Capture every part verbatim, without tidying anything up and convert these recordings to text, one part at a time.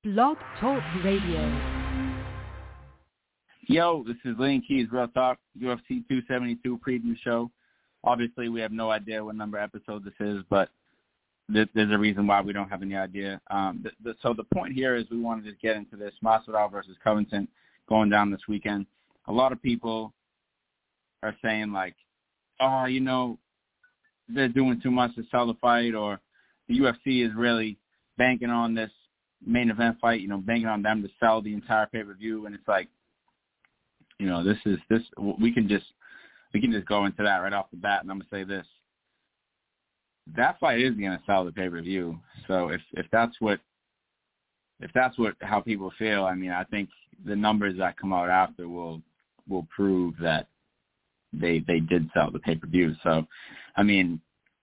Blog Talk Radio. Yo, this is Lane Keys, Real Talk, U F C two seventy-two preview show. Obviously, we have no idea what number episode this is, but th- there's a reason why we don't have any idea. Um, th- th- so the point here is we wanted to get into this Masvidal versus Covington going down this weekend. A lot of people are saying, like, oh, you know, they're doing too much to sell the fight, or the U F C is really banking on this main event fight, you know, banking on them to sell the entire pay-per-view, and it's like, you know, this is this. We can just we can just go into that right off the bat, and I'm gonna say this: that fight is gonna sell the pay per view. So if if that's what if that's what how people feel, I mean, I think the numbers that come out after will will prove that they they did sell the pay per view. So, I mean,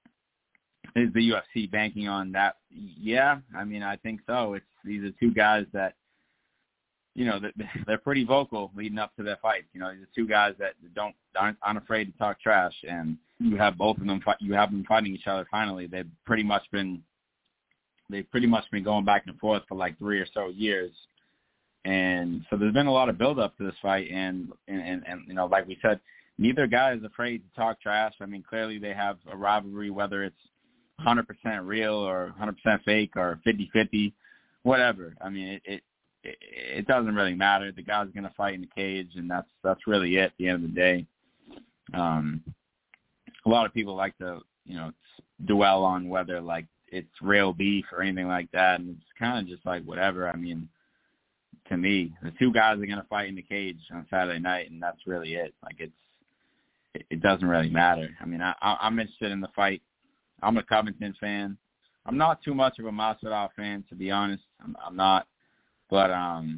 is the U F C banking on that? Yeah, I mean, I think so. It's these are two guys that, you know, they're pretty vocal leading up to their fights. You know, these are two guys that don't aren't, aren't afraid to talk trash, and you have both of them. You have them fighting each other. Finally, they've pretty much been they've pretty much been going back and forth for like three or so years, and so there's been a lot of build up to this fight. And and, and, and you know, like we said, neither guy is afraid to talk trash. I mean, clearly they have a rivalry, whether it's one hundred percent real or one hundred percent fake or fifty-fifty, whatever. I mean, it. it it doesn't really matter. The guy's going to fight in the cage, and that's that's really it at the end of the day. Um, a lot of people like to, you know, dwell on whether, like, it's real beef or anything like that, and it's kind of just like whatever. I mean, to me, the two guys are going to fight in the cage on Saturday night, and that's really it. Like, it's it, it doesn't really matter. I mean, I, I'm interested in the fight. I'm a Covington fan. I'm not too much of a Masvidal fan, to be honest. I'm, I'm not. But, um,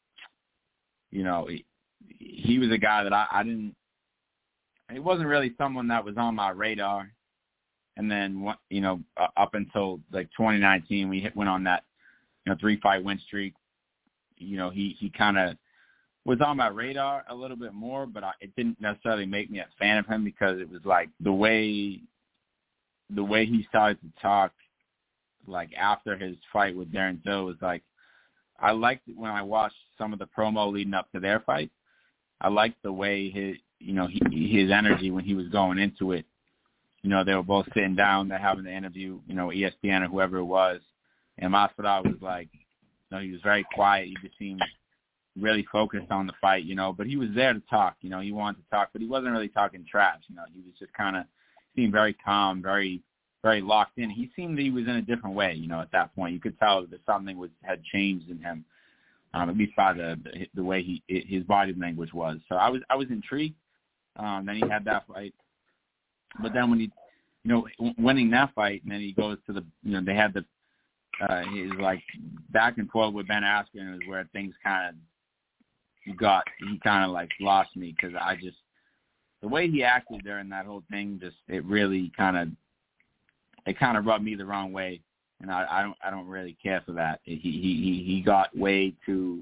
you know, he, he was a guy that I, I didn't – he wasn't really someone that was on my radar. And then, you know, up until, like, twenty nineteen, we hit, went on that, you know, three-fight win streak. You know, he, he kind of was on my radar a little bit more, but I, it didn't necessarily make me a fan of him because it was, like, the way the way he started to talk, like, after his fight with Darren Till was, like, I liked it when I watched some of the promo leading up to their fight. I liked the way his, you know, he, his energy when he was going into it. You know, they were both sitting down, they're having the interview, you know, E S P N or whoever it was. And Masvidal was like, you know, he was very quiet. He just seemed really focused on the fight, you know, but he was there to talk. You know, he wanted to talk, but he wasn't really talking trash. You know, he was just kind of seemed very calm, very very locked in. He seemed that he was in a different way, you know, at that point. You could tell that something was had changed in him, um, at least by the the way he his body language was. So I was I was intrigued. Um, then he had that fight, but then when he, you know, winning that fight, and then he goes to the, you know, they had the uh, his like back and forth with Ben Askren is where things kind of got he kind of like lost me because I just the way he acted during that whole thing just it really kind of. It kind of rubbed me the wrong way, and I, I don't I don't really care for that. He he he got way too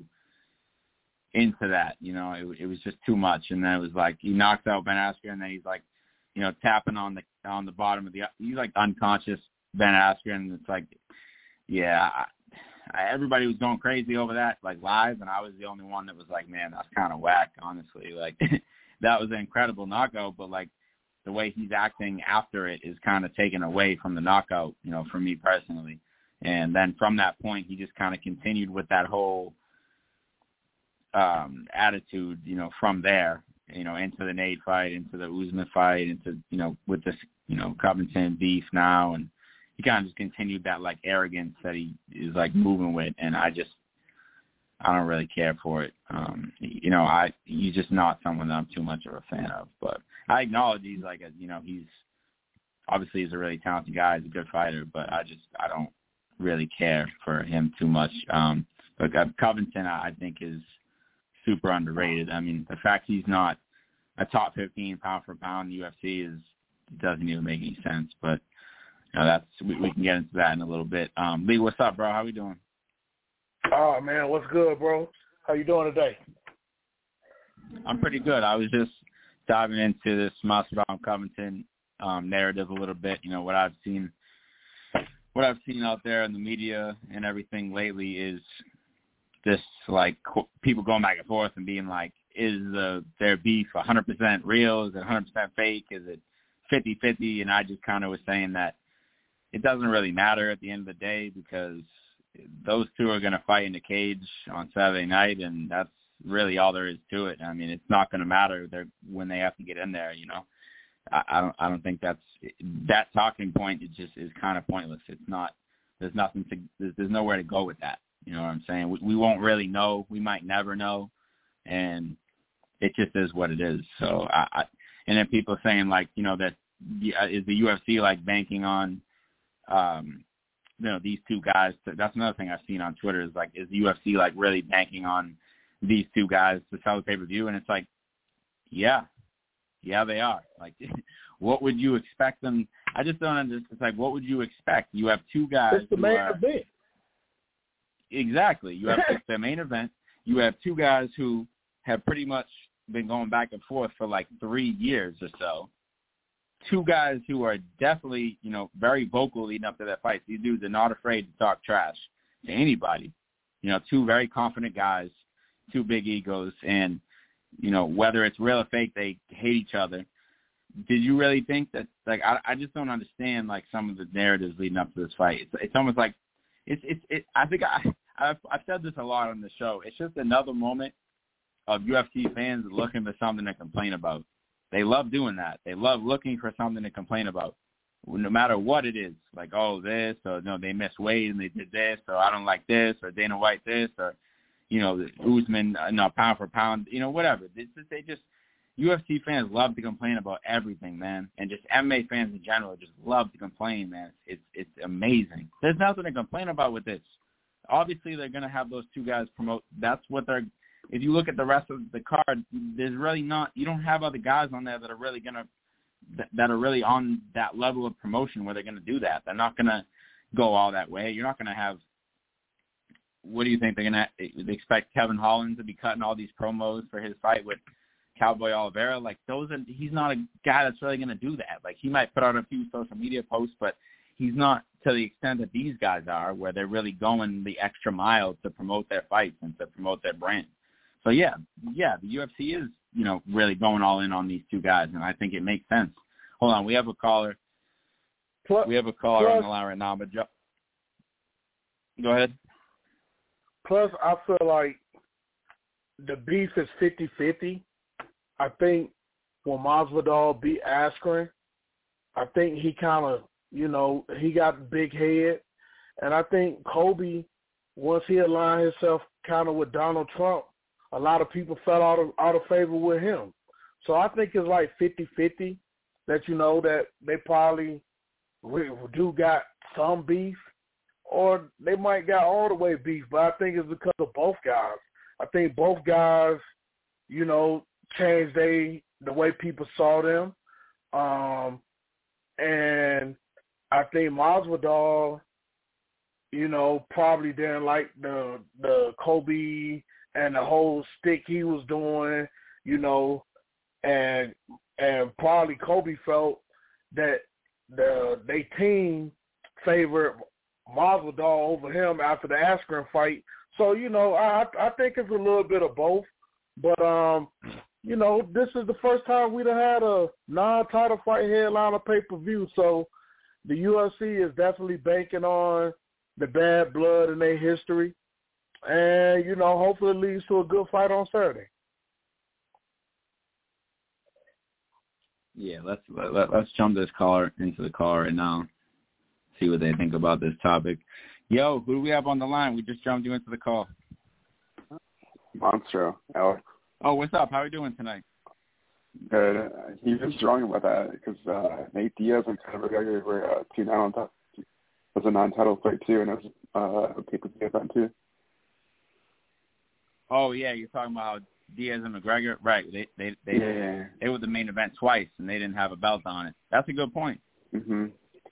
into that, you know. It, it was just too much, and then it was like he knocks out Ben Askren, and then he's like, you know, tapping on the on the bottom of the he's like unconscious Ben Askren, and it's like, yeah, I, I, everybody was going crazy over that like live, and I was the only one that was like, man, that's kind of whack, honestly. Like that was an incredible knockout, but like. The way he's acting after it is kind of taken away from the knockout, you know, for me personally. And then from that point, he just kind of continued with that whole um, attitude, you know, from there, you know, into the Nate fight, into the Usman fight, into, you know, with this, you know, Covington beef now. And he kind of just continued that, like, arrogance that he is, like, moving with. And I just, I don't really care for it. Um, you know, I he's just not someone that I'm too much of a fan of. But I acknowledge he's like a, you know, he's obviously he's a really talented guy. He's a good fighter, but I just I don't really care for him too much. Um, but uh, Covington, I think, is super underrated. I mean, the fact he's not a top fifteen pound for pound in the U F C is doesn't even make any sense. But you know, that's we, we can get into that in a little bit. Um, Lee, what's up, bro? How we doing? Oh, man, what's good, bro? How you doing today? I'm pretty good. I was just diving into this Masvidal Covington um, narrative a little bit. You know, what I've seen what I've seen out there in the media and everything lately is this like qu- people going back and forth and being like, is uh, their beef one hundred percent real? Is it one hundred percent fake? Is it fifty-fifty? And I just kind of was saying that it doesn't really matter at the end of the day because those two are going to fight in the cage on Saturday night, and that's really all there is to it. I mean, it's not going to matter They're, when they have to get in there, you know. I, I don't I don't think that's that talking point. It just is kind of pointless. It's not. There's nothing to. There's, there's nowhere to go with that. You know what I'm saying? We, we won't really know. We might never know, and it just is what it is. So I, I and then people saying like, you know, that is the U F C like banking on, um, you know, these two guys. To, that's another thing I've seen on Twitter is like, is the U F C like really banking on these two guys to sell the pay per view? And it's like, yeah. Yeah, they are. Like, what would you expect them? I just don't understand. It's like, what would you expect? You have two guys. It's the main are, event. Exactly. You have it's the main event. You have two guys who have pretty much been going back and forth for like three years or so. Two guys who are definitely, you know, very vocal leading up to that fight. These dudes are not afraid to talk trash to anybody. You know, two very confident guys, two big egos, and you know, whether it's real or fake, they hate each other. Did you really think that, like, I, I just don't understand, like, some of the narratives leading up to this fight. It's, it's almost like, it's, it's, it, I think I, I've, I've said this a lot on the show. It's just another moment of U F C fans looking for something to complain about. They love doing that. They love looking for something to complain about, no matter what it is. Like, oh, this, or, no, they missed weight and they did this, or I don't like this, or Dana White this, or, you know, Usman, no, pound for pound, you know, whatever. They just, they just, U F C fans love to complain about everything, man. And just M M A fans in general just love to complain, man. It's it's amazing. There's nothing to complain about with this. Obviously, they're going to have those two guys promote. That's what they're, if you look at the rest of the card, there's really not, you don't have other guys on there that are really going to, that, that are really on that level of promotion where they're going to do that. They're not going to go all that way. You're not going to have, what do you think they're going to expect Kevin Holland to be cutting all these promos for his fight with Cowboy Oliveira? Like, those are, he's not a guy that's really going to do that. Like, he might put out a few social media posts, but he's not to the extent that these guys are, where they're really going the extra mile to promote their fights and to promote their brand. So, yeah, yeah, the U F C is, you know, really going all in on these two guys, and I think it makes sense. Hold on, we have a caller. Plus, we have a caller plus, on the line right now, but jo- go ahead. Plus, I feel like the beef is fifty-fifty. I think when Masvidal beat Askren, I think he kind of, you know, he got a big head. And I think Kobe, once he aligned himself kind of with Donald Trump, a lot of people fell out of, out of favor with him. So I think it's like fifty-fifty that, you know, that they probably do got some beef. Or they might got all the way beef, but I think it's because of both guys. I think both guys, you know, changed they the way people saw them. Um, and I think Masvidal, you know, probably didn't like the the Kobe and the whole stick he was doing, you know, and and probably Kobe felt that the they team favored Masvidal over him after the Askren fight. So, you know, I I think it's a little bit of both. But, um, you know, this is the first time we've had a non-title fight headliner pay-per-view. So the U F C is definitely banking on the bad blood in their history. And, you know, hopefully it leads to a good fight on Saturday. Yeah, let's let, let's jump this caller into the call right now. See what they think about this topic. Yo, who do we have on the line? We just jumped you into the call. Monstro, Alex. Oh, what's up? How are you doing tonight? Good. Uh, he's just strong about that because uh, Nate Diaz and Conor McGregor were uh, two non-title. It was a non-title fight too, and it was uh, a pay-per-view event too. Oh yeah, you're talking about Diaz and McGregor, right? They they they yeah. they were the main event twice, and they didn't have a belt on it. That's a good point. Mhm.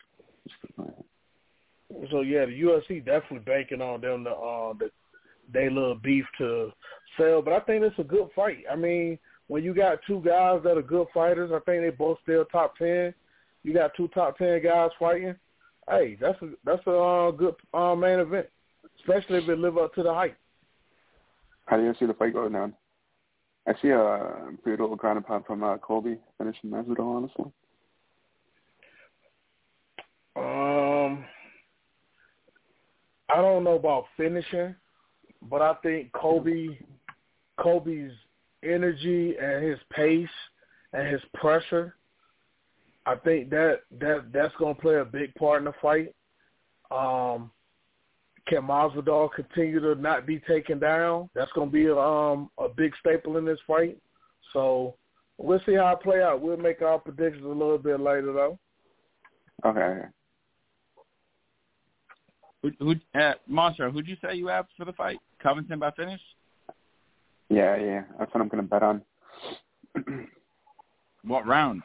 So yeah, the U F C definitely banking on them to uh, the they little beef to sell, but I think it's a good fight. I mean, when you got two guys that are good fighters, I think they both still top ten. You got two top ten guys fighting. Hey, that's a that's a uh, good uh, main event, especially if it live up to the hype. How do you see the fight going down? I see a brutal ground and pound from uh, Colby finishing Masvidal, honestly. Um, I don't know about finishing, but I think Colby, Colby's energy and his pace and his pressure, I think that, that that's going to play a big part in the fight. Um, can Masvidal continue to not be taken down? That's going to be um, a big staple in this fight. So we'll see how it play out. We'll make our predictions a little bit later, though. Okay. Who, who, uh, Monstro, who'd you say you have for the fight? Covington by finish? Yeah, yeah. That's what I'm going to bet on. What round?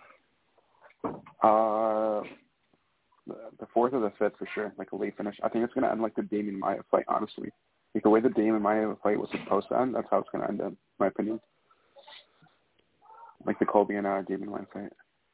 Uh, the fourth or the fifth for sure, like a late finish. I think it's going to end like the Damian Maia fight, honestly. Like the way the Damian Maia fight was supposed to end, that's how it's going to end, in my opinion. Like the Colby and uh, Damian Maia fight.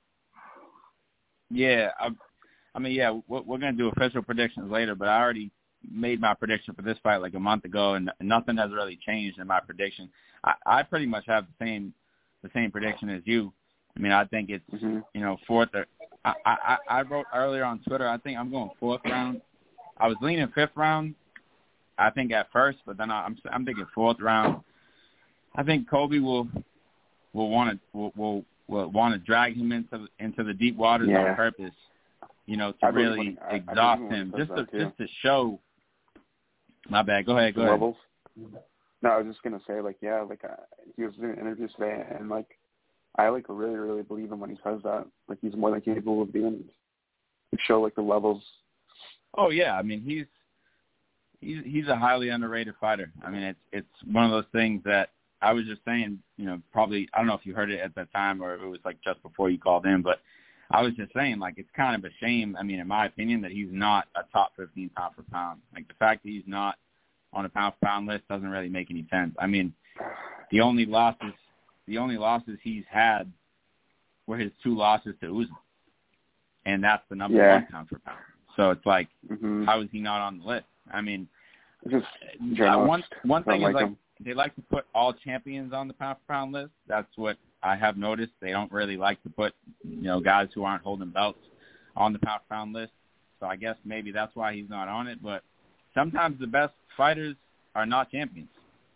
Yeah, I, I mean, yeah, we're, we're going to do official predictions later, but I already made my prediction for this fight like a month ago, and nothing has really changed in my prediction. I, I pretty much have the same the same prediction as you. I mean, I think it's, mm-hmm. you know, fourth or I, I, I wrote earlier on Twitter, I think I'm going fourth round. I was leaning fifth round, I think, at first, but then I, I'm I'm thinking fourth round. I think Colby will will want to will, will, will want to drag him into the, into the deep waters yeah. on purpose, you know, to really when, exhaust I, I him, just to just to show. My bad. Go ahead. Go levels. ahead. No, I was just gonna say, like, yeah, like uh, he was doing interviews today, and like. I like really, really believe him when he says that. Like he's more than capable of doing it. He show like the levels. Oh yeah, I mean he's he's he's a highly underrated fighter. I mean it's it's one of those things that I was just saying. You know, probably I don't know if you heard it at that time or if it was like just before you called in, but I was just saying like it's kind of a shame. I mean, in my opinion, that he's not a top fifteen pound for pound. Like the fact that he's not on a pound for pound list doesn't really make any sense. I mean, the only losses. The only losses he's had were his two losses to Usman, and that's the number yeah. one pound for pound. So it's like, mm-hmm. how is he not on the list? I mean, just uh, one one thing is like, like they like to put all champions on the pound for pound list. That's what I have noticed. They don't really like to put, you know, guys who aren't holding belts on the pound for pound list. So I guess maybe that's why he's not on it. But sometimes the best fighters are not champions.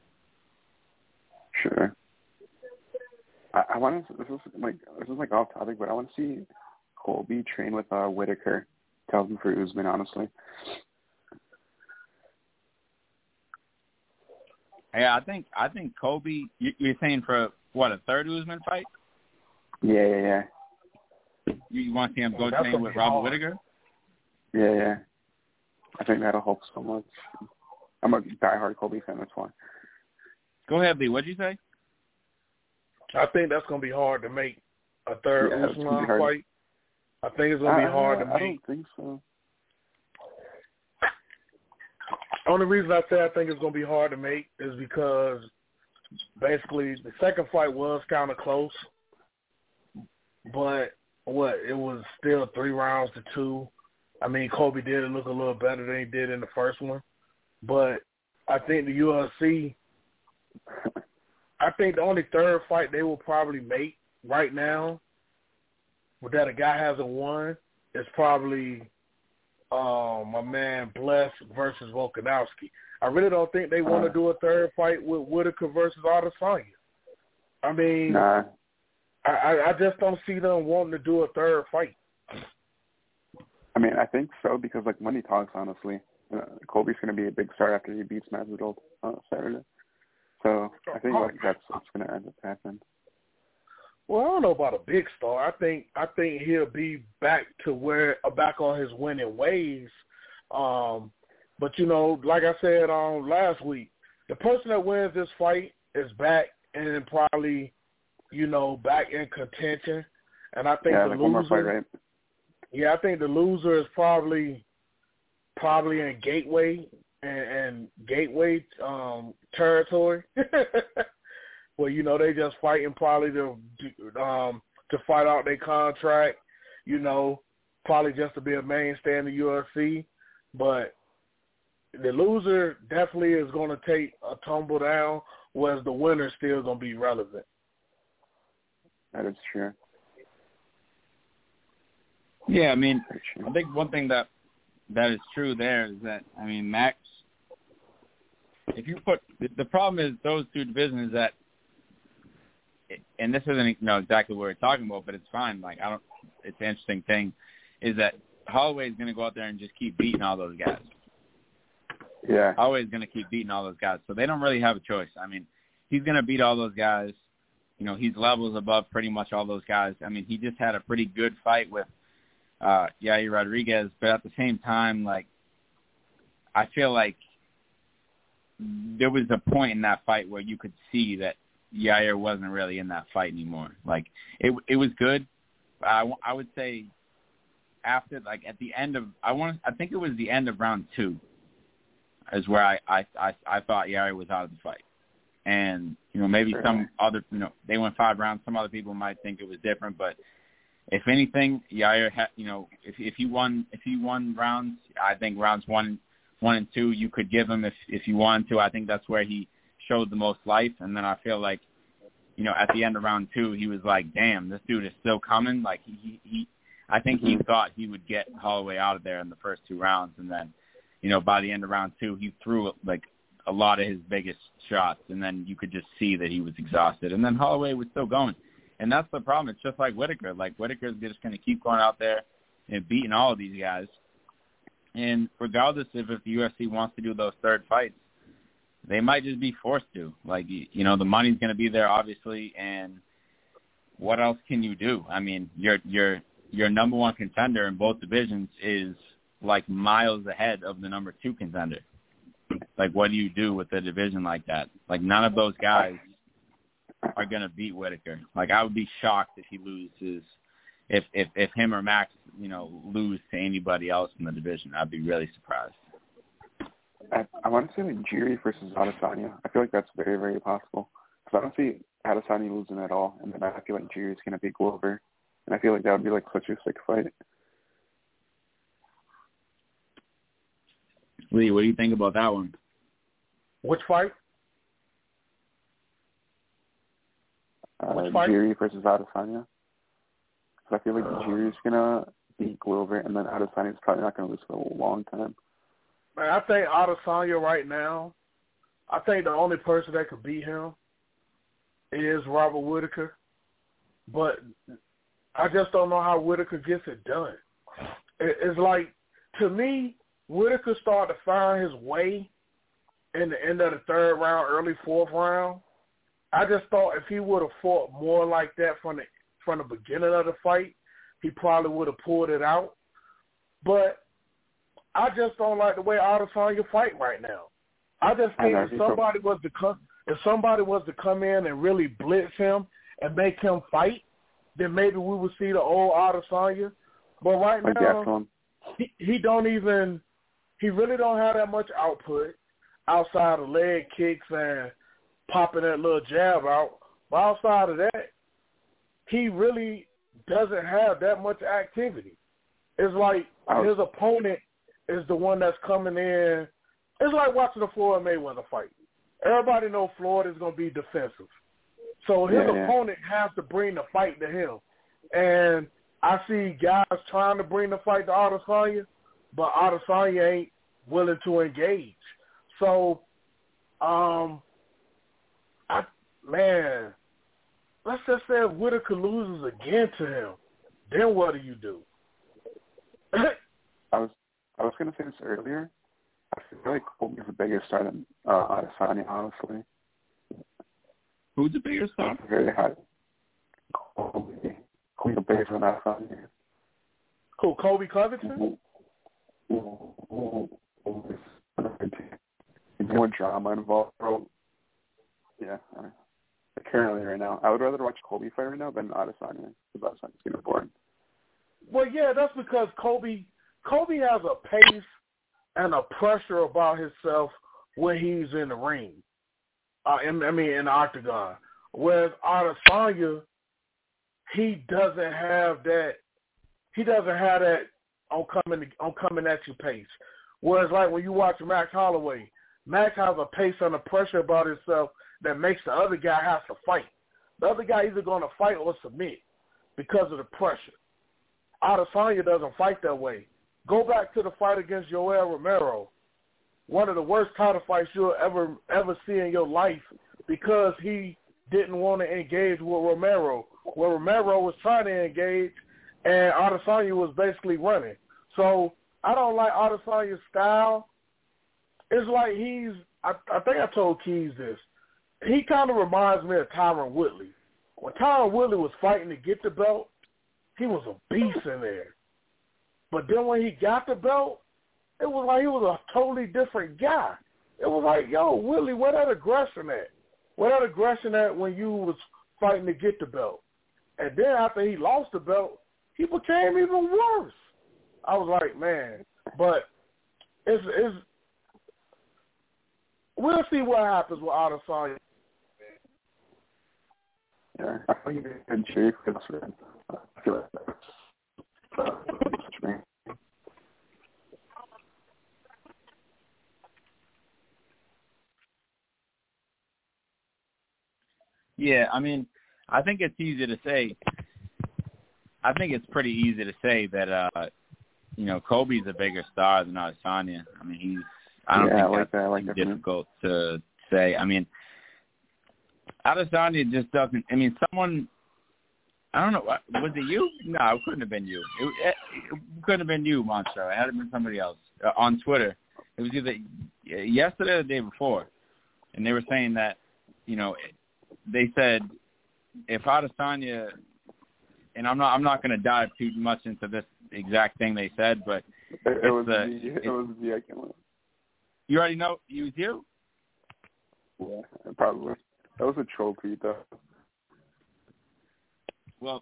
Sure. I, I want to. This is like this is like off topic, but I want to see Colby train with uh, Whitaker. Tell him for Usman, honestly. Yeah, I think I think Colby. You, you're saying for what, a third Usman fight? Yeah, yeah, yeah. You, you want to see him go train with Robert Whitaker? Yeah, yeah. I think that'll help so much. I'm a diehard Colby fan. That's why. Go ahead, Lee. What'd you say? I think that's going to be hard to make a third yeah, Usman fight. I think it's going to be hard I, to make. I don't think so. Only reason I say I think it's going to be hard to make is because basically the second fight was kind of close, but what, it was still three rounds to two. I mean, Colby did look a little better than he did in the first one, but I think the U F C, I think the only third fight they will probably make right now that a guy hasn't won is probably uh, my man Bless versus Volkanovski. I really don't think they want to do a third fight with Whitaker versus Adesanya. I mean, nah. I, I just don't see them wanting to do a third fight. I mean, I think so because, like, money talks, honestly. Uh, Colby's going to be a big star after he beats Masvidal uh, Saturday. So I think like that's what's going to end up happening. Well, I don't know about a big star. I think I think he'll be back to where back on his winning ways. Um, but you know, like I said um, last week, the person that wins this fight is back and probably, you know, back in contention. And I think yeah, the like loser, one more fight, right? Yeah, I think the loser is probably probably in Gateway and, and Gateway um, territory. Well, you know, they just fighting probably to um, to fight out their contract, you know, probably just to be a mainstay in the U F C. But the loser definitely is going to take a tumble down whereas the winner's still going to be relevant. That is true. Yeah, I mean, I think one thing that that is true there is that, I mean, Max, if you put – the problem is those two divisions that – and this isn't you know, exactly what we're talking about, but it's fine. Like, I don't – it's an interesting thing is that Holloway is going to go out there and just keep beating all those guys. Yeah. Holloway is going to keep beating all those guys. So they don't really have a choice. I mean, he's going to beat all those guys. You know, he's levels above pretty much all those guys. I mean, he just had a pretty good fight with uh, Yair Rodriguez, but at the same time, like, I feel like there was a point in that fight where you could see that Yair wasn't really in that fight anymore. Like, it it was good. I, I would say after, like, at the end of, I want, I think it was the end of round two is where I, I, I, I thought Yair was out of the fight. And, you know, maybe sure. some other, you know, they went five rounds. Some other people might think it was different, but if anything, Yair had, you know, if if he won, if he won rounds, I think rounds one, one and two, you could give him if if you wanted to. I think that's where he showed the most life. And then I feel like, you know, at the end of round two, he was like, damn, this dude is still coming. Like he, he, he I think he thought he would get Holloway out of there in the first two rounds, and then, you know, by the end of round two, he threw like a lot of his biggest shots, and then you could just see that he was exhausted. And then Holloway was still going. And that's the problem. It's just like Whittaker. Like, Whittaker's just going to keep going out there and beating all of these guys. And regardless of if the U F C wants to do those third fights, they might just be forced to. Like, you know, the money's going to be there, obviously, and what else can you do? I mean, your your your number one contender in both divisions is, like, miles ahead of the number two contender. Like, what do you do with a division like that? Like, none of those guys are going to beat Whittaker. Like, I would be shocked if he loses, if, if, if him or Max, you know, lose to anybody else in the division. I'd be really surprised. I, I want to say, like, Jiri versus Adesanya. I feel like that's very, very possible. Because I don't see Adesanya losing at all, and then I feel like Jiri's going to beat Glover. And I feel like that would be, like, such a sick fight. Lee, what do you think about that one? Which fight? Uh, Which fight? Jiri versus Adesanya. So I feel like uh, Jiri's going to beat Glover, and then Adesanya's probably not going to lose for a long time. Man, I think Adesanya right now, I think the only person that could beat him is Robert Whittaker. But I just don't know how Whittaker gets it done. It, it's like, to me, Whittaker started to find his way in the end of the third round, early fourth round. I just thought if he would have fought more like that from the from the beginning of the fight, he probably would have pulled it out. But I just don't like the way Adesanya fight right now. I just think if somebody was to come, if somebody was to come in and really blitz him and make him fight, then maybe we would see the old Adesanya. But right now, he, he don't even. He really don't have that much output outside of leg kicks and popping that little jab out. But outside of that, he really doesn't have that much activity. It's like his opponent is the one that's coming in. It's like watching the Floyd Mayweather fight. Everybody knows Floyd is going to be defensive. So his yeah, yeah. opponent has to bring the fight to him. And I see guys trying to bring the fight to Adesanya, but Adesanya ain't willing to engage. So, um, I man, let's just say if Whittaker loses again to him, then what do you do? I was I was going to say this earlier. I feel like Colby's a bigger star than uh, Adesanya, honestly. Who's the bigger star? Very high. Colby. Colby's bigger than Adesanya. Cool. Colby Covington? More drama involved, bro. Yeah, I mean, currently right now, I would rather watch Colby fight right now than Adesanya because Adesanya's getting boring. Well, yeah, that's because Colby Colby has a pace and a pressure about himself when he's in the ring. Uh, in, I mean, in the octagon. Whereas Adesanya, he doesn't have that. He doesn't have that on coming on coming at you pace. Whereas, like when you watch Max Holloway, Max has a pace and a pressure about himself that makes the other guy have to fight. The other guy either going to fight or submit because of the pressure. Adesanya doesn't fight that way. Go back to the fight against Yoel Romero, one of the worst title fights you'll ever ever see in your life because he didn't want to engage with Romero, where Romero was trying to engage and Adesanya was basically running. So I don't like Adesanya's style. It's like he's, I, I think I told Keys this, he kind of reminds me of Tyron Woodley. When Tyron Woodley was fighting to get the belt, he was a beast in there. But then when he got the belt, it was like he was a totally different guy. It was like, yo, Woodley, where that aggression at? Where that aggression at when you was fighting to get the belt? And then after he lost the belt, he became even worse. I was like, man, but it's, it's we'll see what happens with Adesanya. Yeah, I feel like you're in shape for this one. I feel like that's uh, me. Yeah, I mean, I think it's easy to say. I think it's pretty easy to say that, uh, you know, Kobe's a bigger star than Adesanya. I mean, he's. I don't yeah, think I like that's that. I like that difficult to say. I mean, Adesanya just doesn't. I mean, someone. I don't know. Was it you? No, it couldn't have been you. It, it, it couldn't have been you, Monstro. It had to been somebody else uh, on Twitter. It was either yesterday or the day before, and they were saying that, you know, they said if Adesanya, and I'm not, I'm not going to dive too much into this exact thing they said, but it, it was uh, the, it, it was the I can't. You already know it was you. Yeah, probably. That was a troll tweet, though. Well,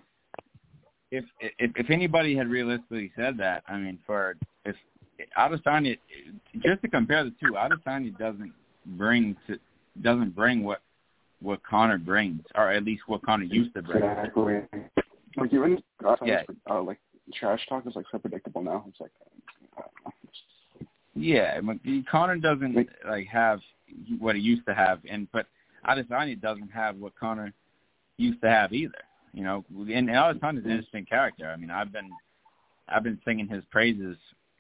if if if anybody had realistically said that, I mean, for if Adesanya, just to compare the two, Adesanya doesn't bring to doesn't bring what what Conor brings, or at least what Conor used to bring. Exactly. Like even yeah. uh, like trash talk is like so predictable now. It's like. Uh, yeah, Conor doesn't like, like have what he used to have, and but Adesanya doesn't have what Conor used to have either. You know, and Adesanya's an interesting character. I mean, I've been, I've been singing his praises.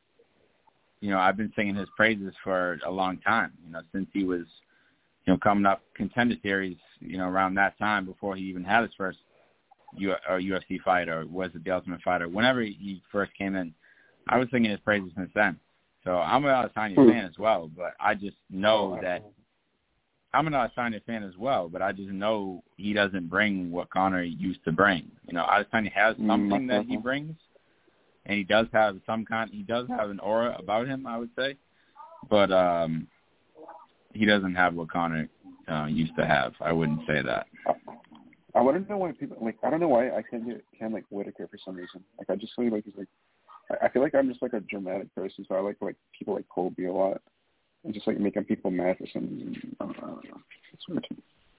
You know, I've been singing his praises for a long time. You know, since he was, you know, coming up Contender Series. You know, around that time before he even had his first U, or U F C fight, or was it the Ultimate Fighter? Whenever he first came in, I was singing his praises since then. So I'm an Adesanya fan as well, but I just know that. I'm an Adesanya fan as well, but I just know he doesn't bring what Conor used to bring. You know, Adesanya has something that he brings, and he does have some kind. He does have an aura about him, I would say, but um, he doesn't have what Conor uh, used to have. I wouldn't say that. I want to know why people like. I don't know why I can't get Cam like Whitaker for some reason. Like I just feel like he's like. I feel like I'm just like a dramatic person, so I like like people like Colby a lot. And just like making people mad for some reason. I don't know. It's weird.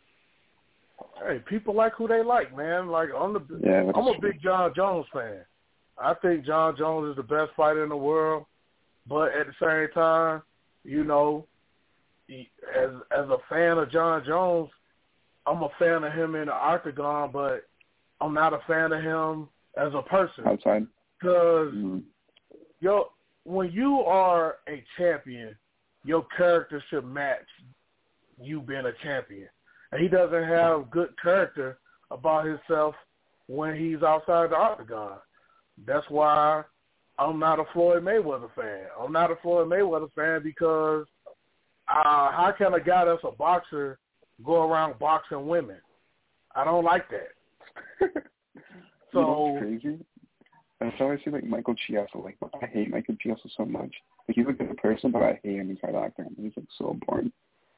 Hey, people like who they like, man. Like I'm the, yeah, I'm a big John Jones fan. I think John Jones is the best fighter in the world, but at the same time, you know, he, as as a fan of John Jones, I'm a fan of him in the octagon, but I'm not a fan of him as a person. Outside. Because mm-hmm. yo, when you are a champion, your character should match you being a champion. And he doesn't have good character about himself when he's outside the octagon. That's why I'm not a Floyd Mayweather fan. I'm not a Floyd Mayweather fan because uh, how can a guy that's a boxer go around boxing women? I don't like that. So you know what's crazy? That's how I see like Michael Chiesa. Like I hate Michael Chiesa so much. Like he's a good person, but I hate him inside the octagon. He's like so boring.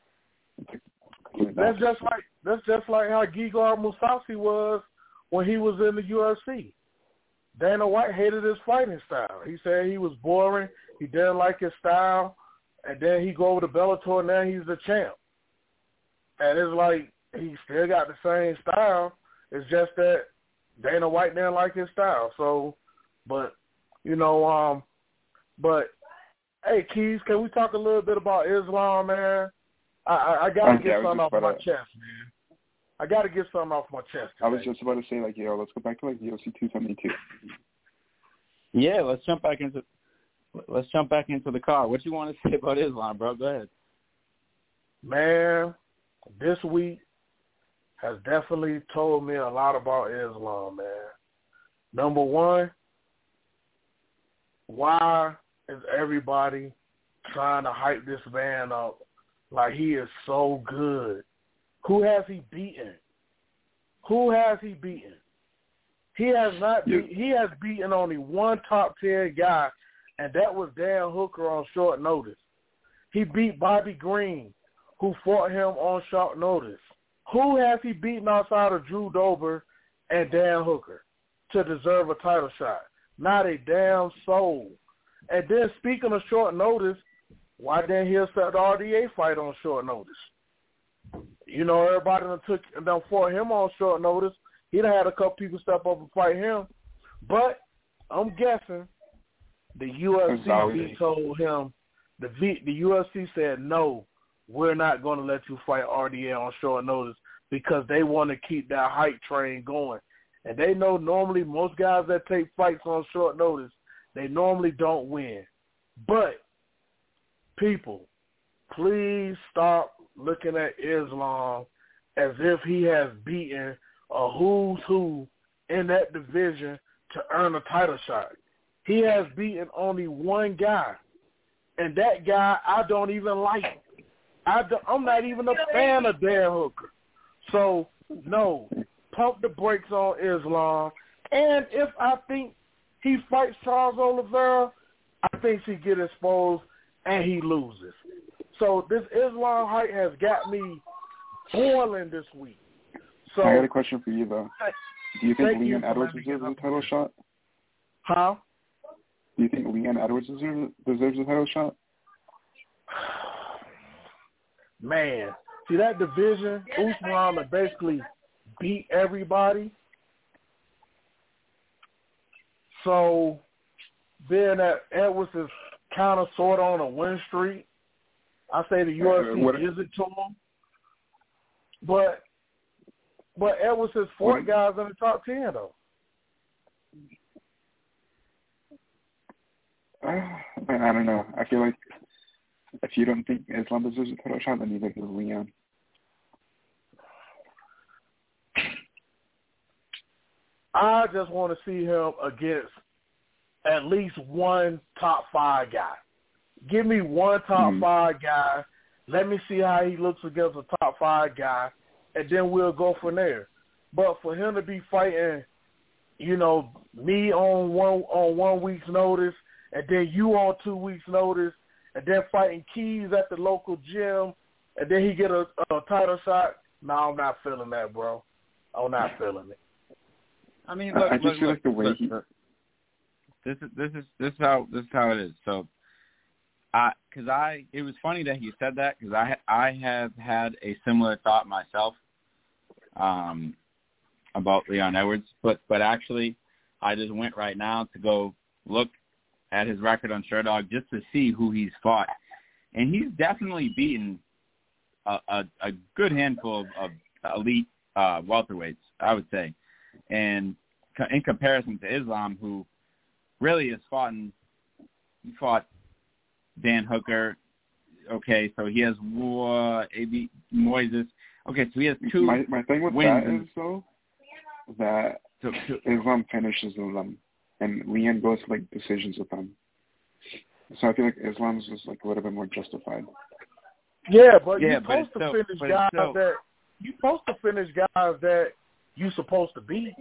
Like, that's just like that's just like how Gegard Mousasi was when he was in the U F C. Dana White hated his fighting style. He said he was boring. He didn't like his style, and then he go over to Bellator, and now he's the champ. And it's like he still got the same style. It's just that Dana White didn't like his style. So, but you know, um, but Hey, Keys, can we talk a little bit about Islam, man? I, I, I got to okay, get something off my to, chest, man. I got to get something off my chest today. I was just about to say, like, yo, let's go back to, like, U F C two seventy-two. Yeah, let's jump back into let's jump back into the car. What you want to say about Islam, bro? Go ahead. Man, this week has definitely told me a lot about Islam, man. Number one, why is everybody trying to hype this man up like he is so good? Who has he beaten? Who has he beaten? He has not. Be- he has beaten only one top ten guy, and that was Dan Hooker on short notice. He beat Bobby Green, who fought him on short notice. Who has he beaten outside of Drew Dober and Dan Hooker to deserve a title shot? Not a damn soul. And then speaking of short notice, why didn't he accept the R D A fight on short notice? You know, everybody done took and done fought him on short notice. He done had a couple people step up and fight him. But I'm guessing the U F C told him, the v, the U F C said, no, we're not going to let you fight R D A on short notice because they want to keep that hype train going. And they know normally most guys that take fights on short notice, they normally don't win. But, people, please stop looking at Islam as if he has beaten a who's who in that division to earn a title shot. He has beaten only one guy, and that guy I don't even like. I don't, I'm not even a fan of Dan Hooker. So, no, pump the brakes on Islam. And if I think he fights Charles Oliveira, I think he get exposed and he loses. So this Islam hype has got me boiling this week. So I got a question for you, though. Do you think Leon you Edwards deserves a title shot? Huh? Do you think Leon Edwards deserves, deserves a title shot? Man, see that division, Usman basically beat everybody. So being that Edwards is kind of sort of on a win streak, I say the U F C uh, gives it to him. But but Edwards has fought guys in the top ten though. Uh, I don't know. I feel like if you don't think Islam deserves a title shot, then neither does Leon. I just want to see him against at least one top five guy. Give me one top mm-hmm. five guy. Let me see how he looks against a top five guy, and then we'll go from there. But for him to be fighting, you know, me on one on one week's notice, and then you on two weeks' notice, and then fighting Keys at the local gym, and then he get a, a title shot, no, I'm not feeling that, bro. I'm not feeling it. I mean, look, I just look, feel look, like the way look, he. look. This is this is this is how this is how it is. So, I because I it was funny that he said that because I I have had a similar thought myself, um, about Leon Edwards, but but actually, I just went right now to go look at his record on Sherdog just to see who he's fought, and he's definitely beaten a a, a good handful of, of elite uh, welterweights, I would say, and in comparison to Islam, who really has fought, in, he fought Dan Hooker. Okay, so he has uh, A B Moises. Okay, so he has two My, my thing with wins. that is, though, that so, so, Islam finishes them, and Leon goes to, like, decisions with them. So I feel like Islam's just, like, a little bit more justified. Yeah, but yeah, you're but supposed to still, finish but guys still, that you're supposed to finish guys that you're supposed to beat,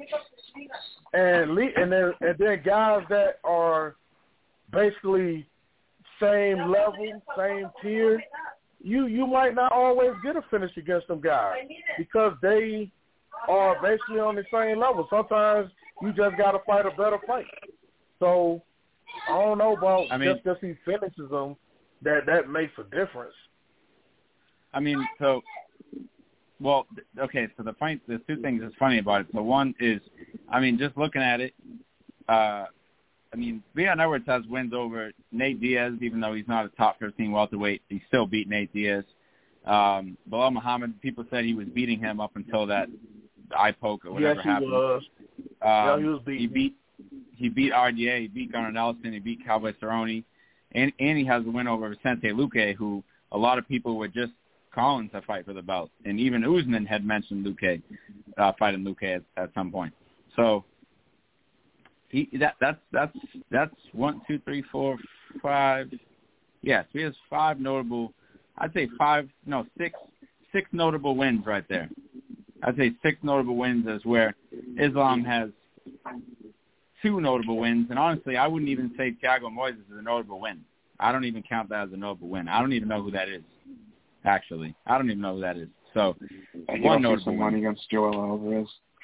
and le- and then and then guys that are basically same level, same tier. You you might not always get a finish against them guys because they are basically on the same level. Sometimes you just got to fight a better fight. So I don't know about I mean, just because he finishes them that that makes a difference. I mean, so. Well, okay, so the funny, there's two things that's funny about it. So one is, I mean, just looking at it, uh, I mean, Leon Edwards has wins over Nate Diaz, even though he's not a top fifteen welterweight. He still beat Nate Diaz. Um, Bilal Muhammad, people said he was beating him up until that eye poke or whatever yes, he happened. Was. Um, yeah, he was beating. He beat he beat R D A, he beat Gunnar Nelson, he beat Cowboy Cerrone, and and he has a win over Vicente Luque, who a lot of people were just calling to fight for the belt, and even Usman had mentioned Luque, uh, fighting Luque at, at some point. So he that that's that's that's one, two, three, four, five. Yes, he has five notable. I'd say five, no, six, six notable wins right there. I'd say six notable wins is where Islam has two notable wins. And honestly, I wouldn't even say Thiago Moises is a notable win. I don't even count that as a notable win. I don't even know who that is, actually. I don't even know who that is. So, I one notable notable win. win. Against Joel Alvarez.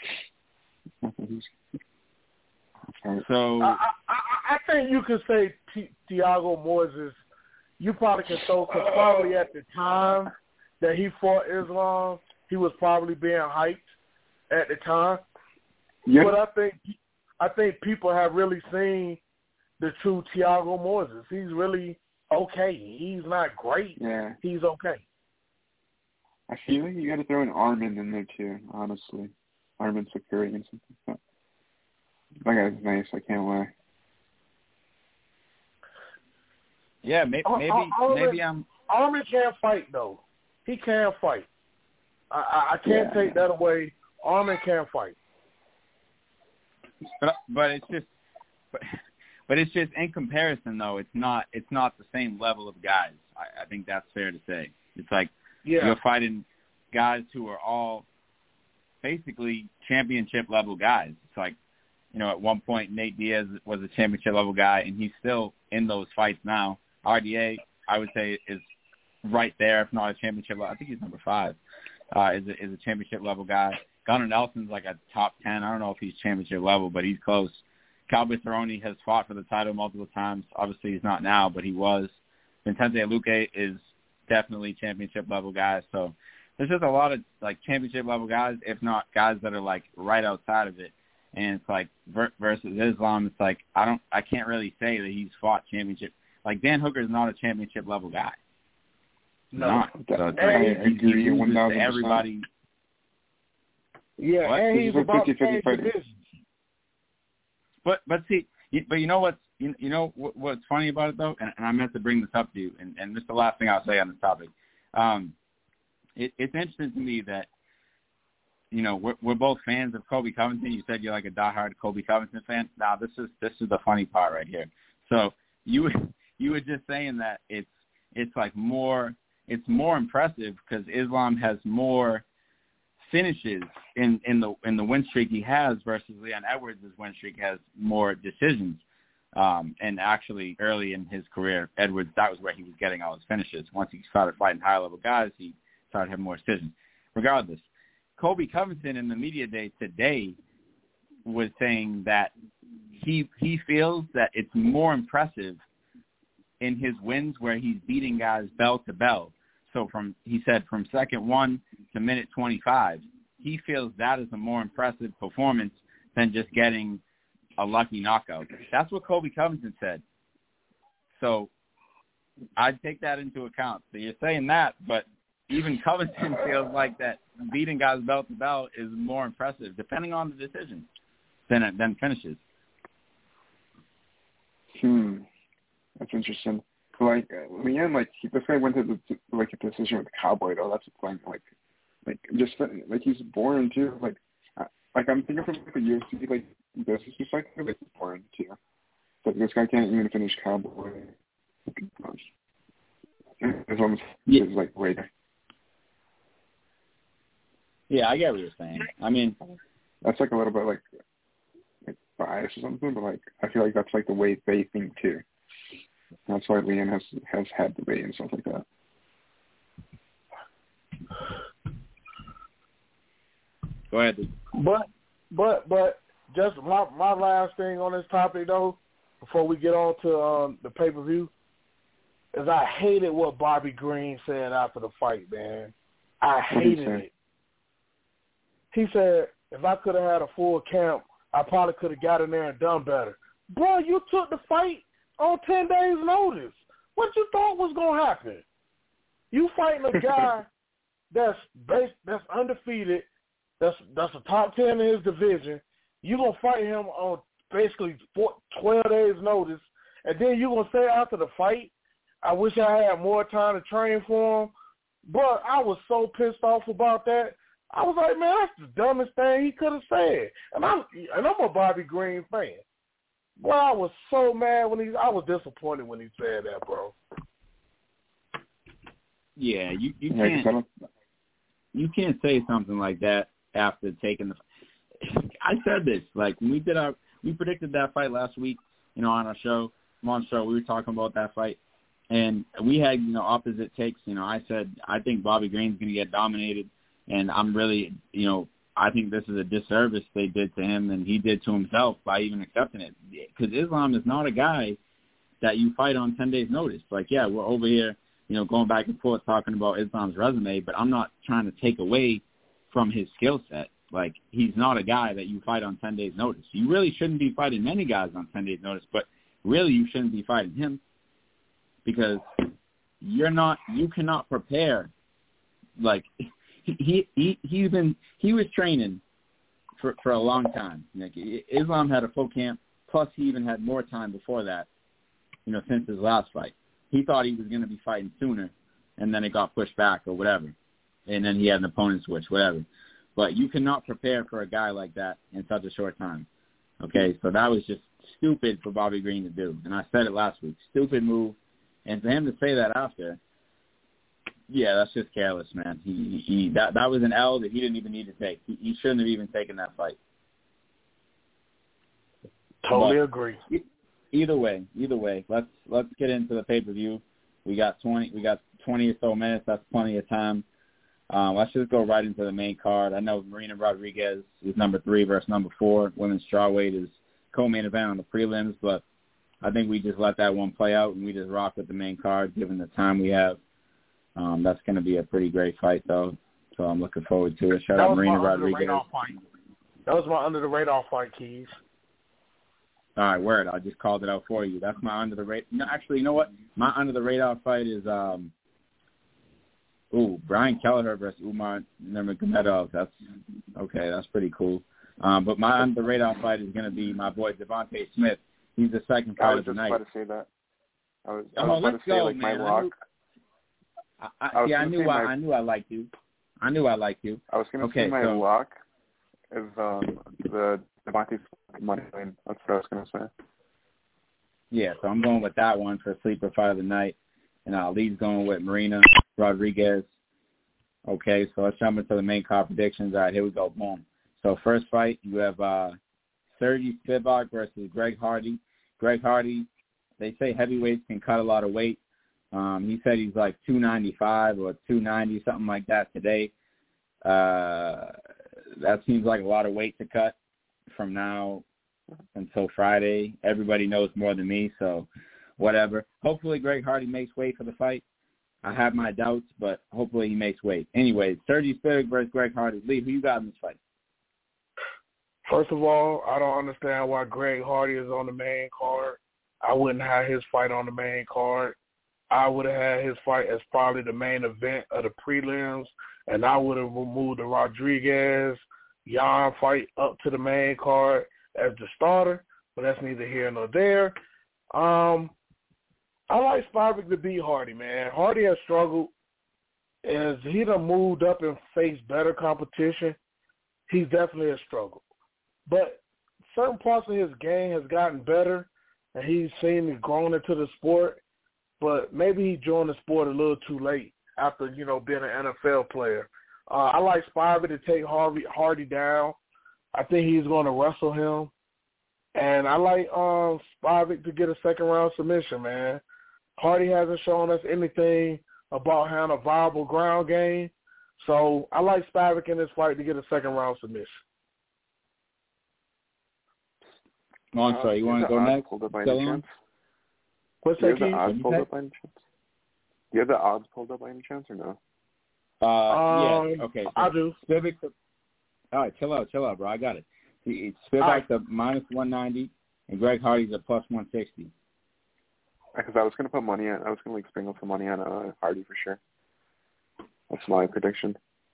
So I, I, I think you could say T- Thiago Moises. You probably can throw, because probably at the time that he fought Islam, he was probably being hyped at the time. Yeah. But I think I think people have really seen the true Thiago Moises. He's really okay. He's not great. Yeah. He's okay. I feel like you got to throw an Armin in there too, honestly. Armin Sakura and something like that. That guy's nice. I can't lie. yeah, maybe maybe Armin, maybe I'm. Armin can't fight though. He can fight. I, I, I can't Yeah. take that away. Armin can fight. But but it's just but, but it's just in comparison though. It's not it's not the same level of guys. I, I think that's fair to say. It's like Yeah. you're fighting guys who are all basically championship level guys. It's like, you know, at one point Nate Diaz was a championship level guy, and he's still in those fights now. R D A, I would say, is right there, if not a championship level. I think he's number five. Uh, is a, is a championship level guy. Gunnar Nelson's like a top ten. I don't know if he's championship level, but he's close. Cowboy Cerrone has fought for the title multiple times. Obviously, he's not now, but he was. Vicente Luque is definitely championship level guy. So there's just a lot of like championship level guys, if not guys that are like right outside of it. And it's like ver- versus Islam, it's like I don't, I can't really say that he's fought championship. Like Dan Hooker is not a championship level guy. No. Not. So it's I like he, agree he one loses thousand to percent. everybody. Yeah, What? and This he's is a about to fifty-fifty change fighter. divisions. But but see, you, but you know what's you, you know what, what's funny about it though, and, and I meant to bring this up to you, and, and this is the last thing I'll say on this topic. Um, it, it's interesting to me that you know we're, we're both fans of Colby Covington. You said you're like a diehard Colby Covington fan. Now this is this is the funny part right here. So you you were just saying that it's it's like more it's more impressive because Islam has more finishes in, in the in the win streak he has versus Leon Edwards' win streak has more decisions. Um, and actually, early in his career, Edwards, that was where he was getting all his finishes. Once he started fighting high-level guys, he started having more decisions. Regardless, Colby Covington in the media day today was saying that he he feels that it's more impressive in his wins where he's beating guys bell to bell. So from he said from second one to minute twenty-five, he feels that is a more impressive performance than just getting a lucky knockout. That's what Colby Covington said. So I'd take that into account. So you're saying that, but even Covington feels like that beating guys bell to bell is more impressive, depending on the decision, than than finishes. Hmm, that's interesting. Like Leon, like he, this guy went to the like a decision with Cowboy though. That's a thing. Like, like just like he's boring too. Like, uh, like I'm thinking from like a U F C like business perspective, like he's boring too. Like this guy can't even finish Cowboy. It's almost Yeah. it's like wait. Yeah, I get what you're saying. I mean, That's like a little bit like like bias or something, but like I feel like that's like the way they think too. That's why Leon has has had debate and stuff like that. go ahead. But but but just my my last thing on this topic though, before we get on to um, the pay per view, is I hated what Bobby Green said after the fight, man. I hated it. He said if I could have had a full camp, I probably could have got in there and done better. bro, you took the fight on ten days' notice. What you thought was going to happen? You fighting a guy that's based, that's undefeated, that's that's a top ten in his division. You going to fight him on basically four, twelve days' notice, and then you going to say after the fight, I wish I had more time to train for him. But I was so pissed off about that. I was like, man, that's the dumbest thing he could have said. And I'm and I'm a Bobby Green fan. Boy, I was so mad when he. I was disappointed when he said that, bro. Yeah, you you can't you can't say something like that after taking the. I said this like when we did our we predicted that fight last week. You know, on our show, on the show, we were talking about that fight, and we had you know opposite takes. You know, I said I think Bobby Green's going to get dominated. And I'm really, you know, I think this is a disservice they did to him and he did to himself by even accepting it. Because Islam is not a guy that you fight on ten days' notice. Like, yeah, we're over here, you know, going back and forth talking about Islam's resume, but I'm not trying to take away from his skill set. Like, he's not a guy that you fight on ten days' notice. You really shouldn't be fighting many guys on ten days' notice, but really you shouldn't be fighting him because you're not, you cannot prepare, like, He he he's been he was training for for a long time. Like Islam had a full camp, plus he even had more time before that. You know, since his last fight, he thought he was going to be fighting sooner, and then it got pushed back or whatever, and then he had an opponent switch, whatever. But you cannot prepare for a guy like that in such a short time. Okay, so that was just stupid for Bobby Green to do, and I said it last week. Stupid move, and for him to say that after. Yeah, that's just careless, man. He, he that that was an L that he didn't even need to take. He, he shouldn't have even taken that fight. Totally but agree. Either way, either way, let's let's get into the pay per view. We got twenty, we got twenty or so minutes. That's plenty of time. Um, let's just go right into the main card. I know Marina Rodriguez is number three versus number four. Women's strawweight is co-main event on the prelims, but I think we just let that one play out and we just rock with the main card, given the time we have. Um, that's going to be a pretty great fight, though, so I'm looking forward to it. Shout out Marina Rodriguez. That was my under-the-radar fight, Keys. All right, word. I just called it out for you. That's my under-the-radar. No, actually, you know what? My under-the-radar fight is, um, ooh, Brian Kelleher versus Umar Nurmagomedov. That's, okay, that's pretty cool. Um, but my under-the-radar fight is going to be my boy Devontae Smith. He's the second fight of the night. I was just about to say that. I was, I was oh, about to to say, go, like, man. my lock. I, I, I, see, I knew I, my, I knew I liked you. I knew I liked you. I was going to okay, say my so, lock is um, the Devontae money line. That's what I was going to say. Yeah, so I'm going with that one for sleeper fight of the night, and Ali's going with Marina Rodriguez. Okay, so let's jump into the main card predictions. All right, here we go. Boom. So first fight, you have uh, Sergey Spivak versus Greg Hardy. Greg Hardy, they say heavyweights can cut a lot of weight. Um, he said he's like two ninety-five or two ninety, something like that today. Uh, that seems like a lot of weight to cut from now until Friday. Everybody knows more than me, so whatever. Hopefully Greg Hardy makes weight for the fight. I have my doubts, but hopefully he makes weight. Anyways, Sergey Spivak versus Greg Hardy. Lee, who you got in this fight? First of all, I don't understand why Greg Hardy is on the main card. I wouldn't have his fight on the main card. I would have had his fight as probably the main event of the prelims, and I would have removed the Rodriguez-Yan fight up to the main card as the starter, but that's neither here nor there. Um, I like Spivak to beat Hardy, man. Hardy has struggled. As he done moved up and faced better competition, he's definitely a struggle. But certain parts of his game has gotten better, and he's seen and grown into the sport. But maybe he joined the sport a little too late after, you know, being an N F L player. Uh, I like Spivak to take Harvey, Hardy down. I think he's going to wrestle him. And I like um, Spivak to get a second-round submission, man. Hardy hasn't shown us anything about having a viable ground game. So I like Spivak in this fight to get a second-round submission. Monster, you want to go next? What's Do you that, have the odds pulled up by any chance? Do you have the odds pulled up by any chance or no? Uh, um, yeah, okay. So I do. Spivak, all right, chill out, chill out, bro. I got it. Spivak right. The minus one ninety, and Greg Hardy's a plus one sixty. Because I was going to put money on, I was going to like sprinkle some money on uh, Hardy for sure. That's my prediction.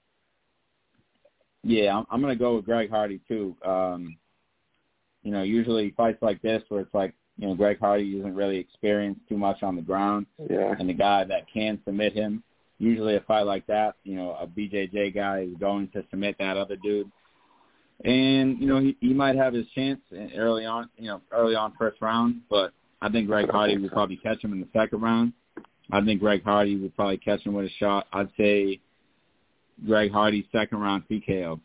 Yeah, I'm, I'm going to go with Greg Hardy too. Um, you know, usually fights like this where it's like, you know, Greg Hardy isn't really experienced too much on the ground. Yeah. And the guy that can submit him, usually a fight like that, you know, a B J J guy is going to submit that other dude. And, you know, he, he might have his chance early on, you know, early on first round, but I think Greg Hardy would probably catch him in the second round. I think Greg Hardy would probably catch him with a shot. I'd say Greg Hardy second round T K O.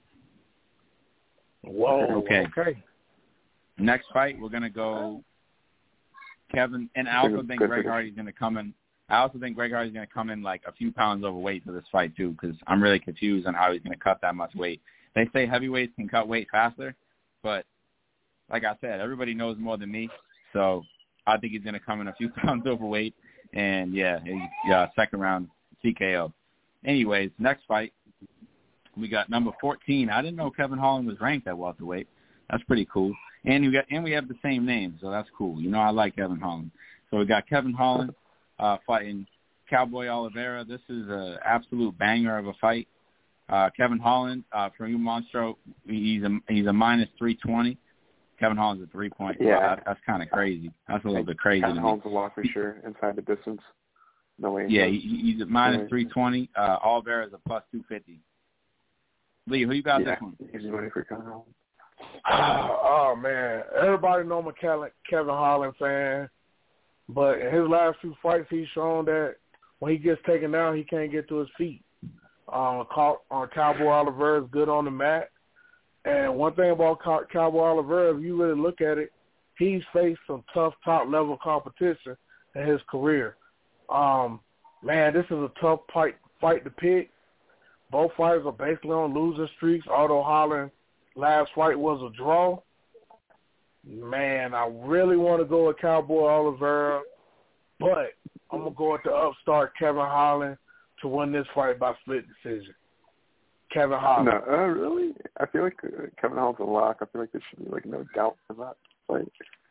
Whoa. Okay. Okay. Next fight, we're gonna go Kevin, and I also think Greg Hardy's gonna come in. I also think Greg Hardy's gonna come in like a few pounds overweight for this fight too, because I'm really confused on how he's gonna cut that much weight. They say heavyweights can cut weight faster, but like I said, everybody knows more than me, so I think he's going to come in a few pounds overweight, and, yeah, he's, uh, second round T K O. Anyways, next fight, we got number fourteen. I didn't know Kevin Holland was ranked at welterweight. That's pretty cool. And we got and we have the same name, so that's cool. You know I like Kevin Holland. So we got Kevin Holland uh, fighting Cowboy Oliveira. This is an absolute banger of a fight. Uh, Kevin Holland, uh, from you, Monstro, he's a, he's a minus three twenty. Kevin Holland's a three-point. Yeah. Wow, that, that's kind of crazy. That's a little bit crazy Kevin to me. Holland's a lot for sure, inside the distance. No way. Yeah, he, he's at minus three twenty. Uh, Oliveira's a plus two fifty. Lee, who you got yeah, this one? He's ready for Kevin Holland. Oh, man. Everybody know I'm a Kevin Holland fan, but in his last few fights, he's shown that when he gets taken down, he can't get to his feet. Um, on Cowboy Oliveira is good on the mat. And one thing about Cowboy Oliveira, if you really look at it, he's faced some tough top-level competition in his career. Um, man, this is a tough fight, fight to pick. Both fighters are basically on losing streaks, although Holland's last fight was a draw. Man, I really want to go with Cowboy Oliveira, but I'm going to go with the upstart Kevin Holland to win this fight by split decision. Kevin Holland. No, uh, really? I feel like uh, Kevin Holland's a lock. I feel like there should be like no doubt for that fight.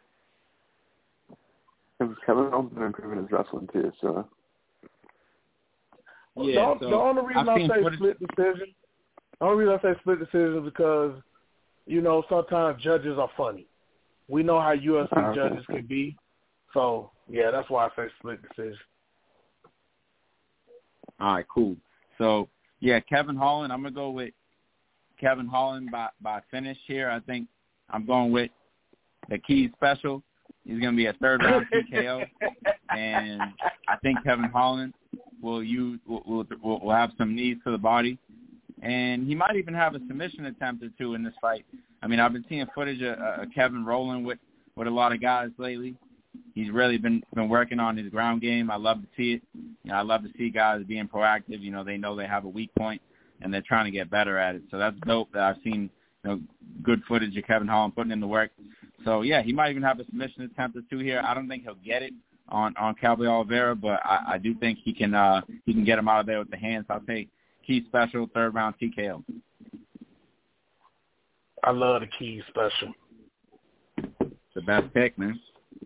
Because Kevin Holland's been improving his wrestling too, so. Yeah, the, so the only reason I say footage. split decision, the only reason I say split decision is because, you know, sometimes judges are funny. We know how U F C oh, okay, judges okay. can be. So, yeah, that's why I say split decision. All right, cool. So, yeah, Kevin Holland, I'm going to go with Kevin Holland by, by finish here. I think I'm going with the key special. He's going to be a third-round T K O. And I think Kevin Holland will, use, will, will, will have some knees to the body. And he might even have a submission attempt or two in this fight. I mean, I've been seeing footage of, of Kevin rolling with, with a lot of guys lately. He's really been been working on his ground game. I love to see it. You know, I love to see guys being proactive. You know, they know they have a weak point, and they're trying to get better at it. So that's dope that I've seen, you know, good footage of Kevin Holland putting in the work. So, yeah, he might even have a submission attempt or two here. I don't think he'll get it on, on Cowboy Oliveira, but I, I do think he can uh, he can get him out of there with the hands. I'll say key special, third-round T K O. I love the key special. It's the best pick, man.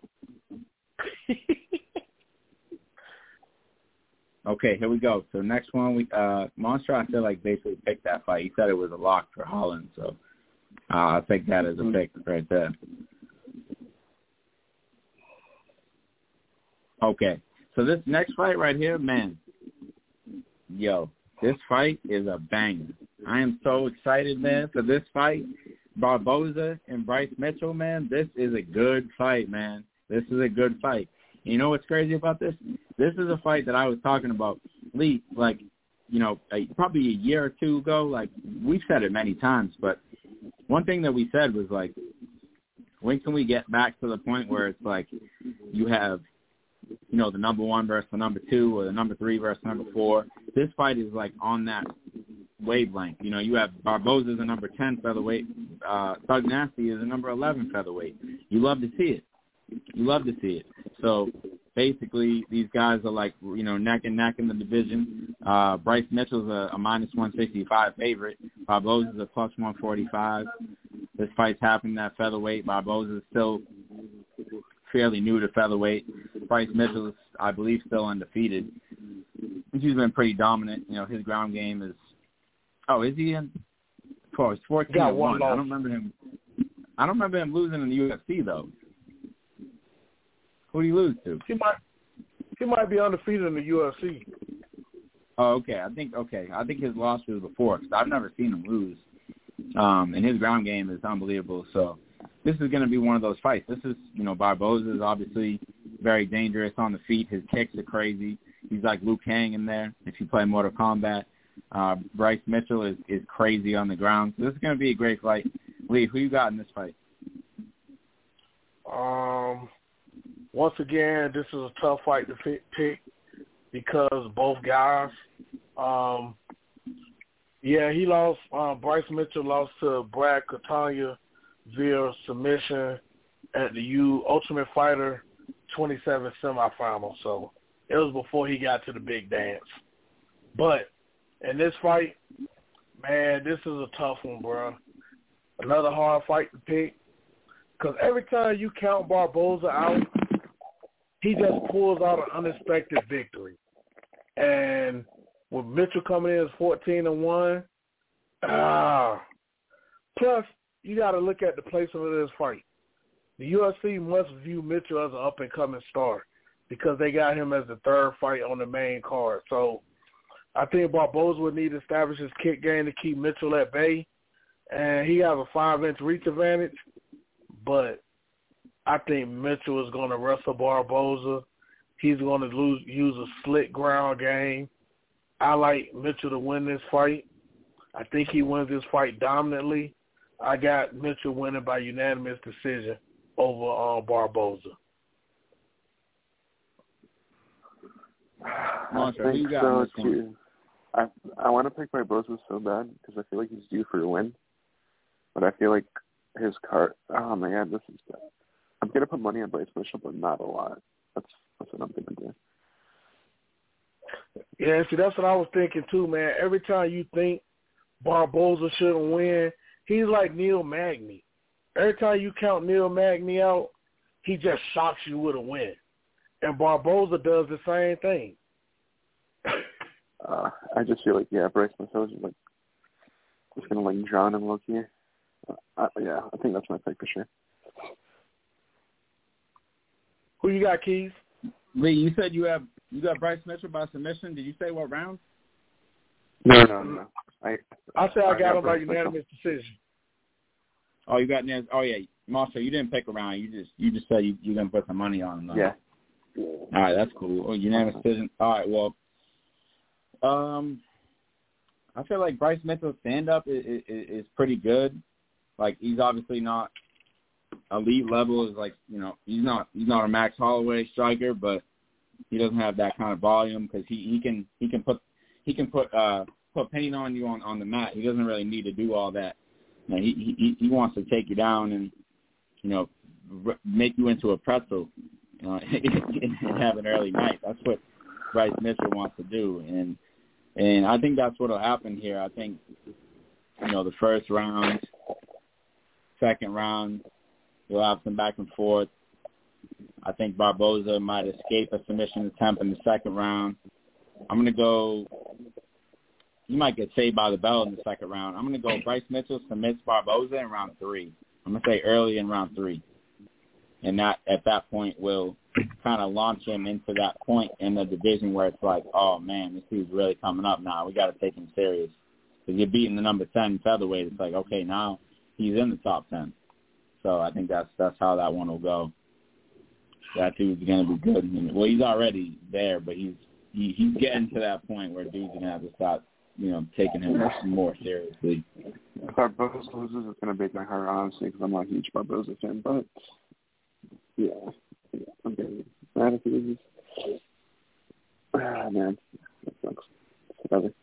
Okay, here we go. So next one, we uh, Monster, I feel like basically picked that fight. He said it was a lock for Holland, so uh, I'll take that as a pick right there. Okay, so this next fight right here, man, yo, this fight is a banger. I am so excited, man, for this fight. Barboza and Bryce Mitchell, man, this is a good fight, man. This is a good fight. You know what's crazy about this? This is a fight that I was talking about, Lee, like, you know, probably a year or two ago. Like, we've said it many times, but one thing that we said was, like, when can we get back to the point where it's like you have, you know, the number one versus the number two or the number three versus number four? This fight is, like, on that wavelength. You know, you have Barboza as a number ten featherweight. Uh, Thug Nasty is a number eleven featherweight. You love to see it. You love to see it. So basically, these guys are like, you know, neck and neck in the division. Uh, Bryce Mitchell's a, a minus one sixty-five favorite. Barboza's a plus one forty-five. This fight's happening at featherweight. Barboza's still fairly new to featherweight. Bryce Mitchell is, I believe, still undefeated. He's been pretty dominant. You know, his ground game is. Oh, is he in? Oh, it's fourteen yeah, and one. one I don't remember him. I don't remember him losing in the U F C though. Who did he lose to? He might. He might be undefeated in the U F C. Oh, okay. I think okay. I think his loss was before because I've never seen him lose. Um, and his ground game is unbelievable. So this is going to be one of those fights. This is, you know, Barboza is obviously very dangerous on the feet. His kicks are crazy. He's like Liu Kang in there if you play Mortal Kombat. Uh, Bryce Mitchell is, is crazy on the ground. So this is going to be a great fight. Lee, who you got in this fight? Um, once again, this is a tough fight to pick because both guys, um, yeah, he lost. Um, Bryce Mitchell lost to Brad Catania via submission at the U Ultimate Fighter twenty-seven semifinal. So it was before he got to the big dance. But in this fight, man, this is a tough one, bro. Another hard fight to pick. Because every time you count Barboza out, he just pulls out an unexpected victory. And with Mitchell coming in as fourteen and one, ah. Plus, you got to look at the placement of this fight. The U F C must view Mitchell as an up-and-coming star because they got him as the third fight on the main card. So I think Barboza would need to establish his kick game to keep Mitchell at bay. And he has a five-inch reach advantage. But I think Mitchell is going to wrestle Barboza. He's going to lose, use a slick ground game. I like Mitchell to win this fight. I think he wins this fight dominantly. I got Mitchell winning by unanimous decision over uh, Barboza. I think so, too. I, I want to pick Barboza so bad because I feel like he's due for a win. But I feel like his card, oh my God, this is bad. I'm going to put money on Bryce Mitchell, but not a lot. That's, that's what I'm going to do. Yeah, see, that's what I was thinking too, man. Every time you think Barboza shouldn't win, he's like Neil Magny. Every time you count Neil Magny out, he just shocks you with a win. And Barboza does the same thing. uh, I just feel like, yeah, Bryce Mitchell is like, just going to like drown him low key. Uh, yeah, I think that's my pick for sure. Who you got, Keys? Lee, you said you have you got Bryce Mitchell by submission. Did you say what round? No, no, no. I I said I, I got, got him by unanimous decision. Oh, you got oh yeah, Marshall. You didn't pick a round. You just you just said you you're gonna put some money on him. Though. Yeah. All right, that's cool. Oh, unanimous decision. All right, well, um, I feel like Bryce Mitchell's stand up is, is, is pretty good. Like he's obviously not elite level. Is like you know he's not he's not a Max Holloway striker, but he doesn't have that kind of volume because he, he can he can put he can put uh put pain on you on, on the mat. He doesn't really need to do all that. You know, he he he wants to take you down and you know r- make you into a pretzel uh, and have an early night. That's what Bryce Mitchell wants to do, and and I think that's what'll happen here. I think you know the first round. Second round, you'll have some back and forth. I think Barboza might escape a submission attempt in the second round. I'm going to go – you might get saved by the bell in the second round. I'm going to go Bryce Mitchell submits Barboza in round three. I'm going to say early in round three. And that at that point will kind of launch him into that point in the division where it's like, oh, man, this dude's really coming up now. We got to take him serious. Because you're beating the number ten featherweight. It's like, okay, now – he's in the top ten. So I think that's that's how that one will go. That dude's going to be good. Well, he's already there, but he's he, he's getting to that point where dudes are going to have to start, you know, taking him more seriously. If Barboza loses, it's going to break my heart, honestly, because I'm not a huge Barboza fan. But, yeah, yeah I'm getting mad if he loses. Ah, man, that sucks. Whatever.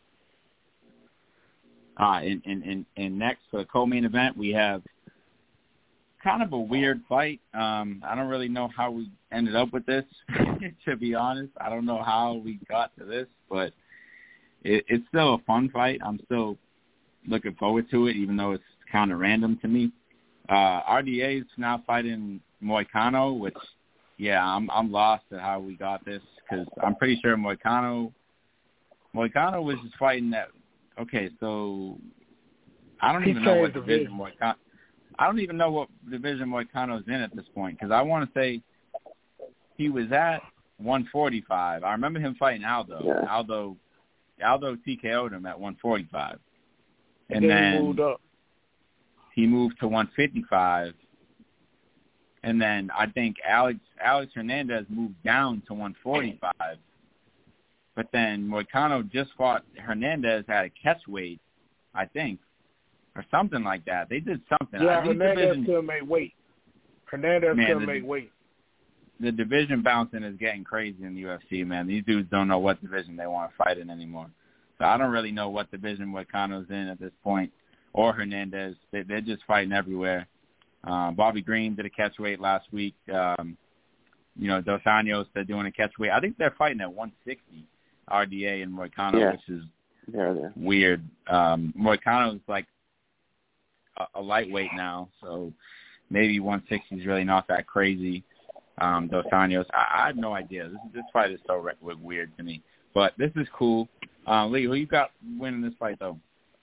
Uh, and, and, and, and next for the co-main event, we have kind of a weird fight. Um, I don't really know how we ended up with this, to be honest. I don't know how we got to this, but it, it's still a fun fight. I'm still looking forward to it, even though it's kind of random to me. Uh, R D A is now fighting Moicano, which yeah, I'm I'm lost at how we got this because I'm pretty sure Moicano, Moicano was just fighting that. Okay, so I don't He even know what changed division division. Moicano. I don't even know what division Moicano's in at this point because I want to say he was at one forty-five. I remember him fighting Aldo. Yeah. Aldo, Aldo T K O'd him at one forty-five, and, and then, then he moved up. he moved to one fifty-five. And then I think Alex Alex Hernandez moved down to one forty-five. But then Moicano just fought Hernandez at a catch weight, I think, or something like that. They did something. Yeah, These Hernandez divisions, couldn't make weight. Hernandez Man, couldn't the- make weight. the division bouncing is getting crazy in the U F C, man. These dudes don't know what division they want to fight in anymore. So I don't really know what division Moicano's in at this point, or Hernandez. They, they're just fighting everywhere. Uh, Bobby Green did a catch weight last week. Um, you know, Dos Anjos, they're doing a catch weight. I think they're fighting at one sixty, R D A and Moicano, Yeah. which is Yeah, yeah. weird. Um, Moicano's like a, a lightweight now, so maybe one sixty is really not that crazy. Um, Dos Anjos, I, I have no idea. This this fight is so re- weird to me, but this is cool. Uh, Lee, who you got winning this fight though?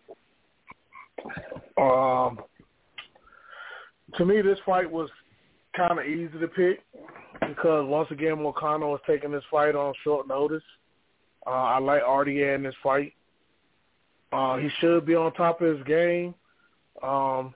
Um, to me, this fight was kind of easy to pick because once again, Moicano is taking this fight on short notice. Uh, I like R D A in this fight. Uh, he should be on top of his game. Um,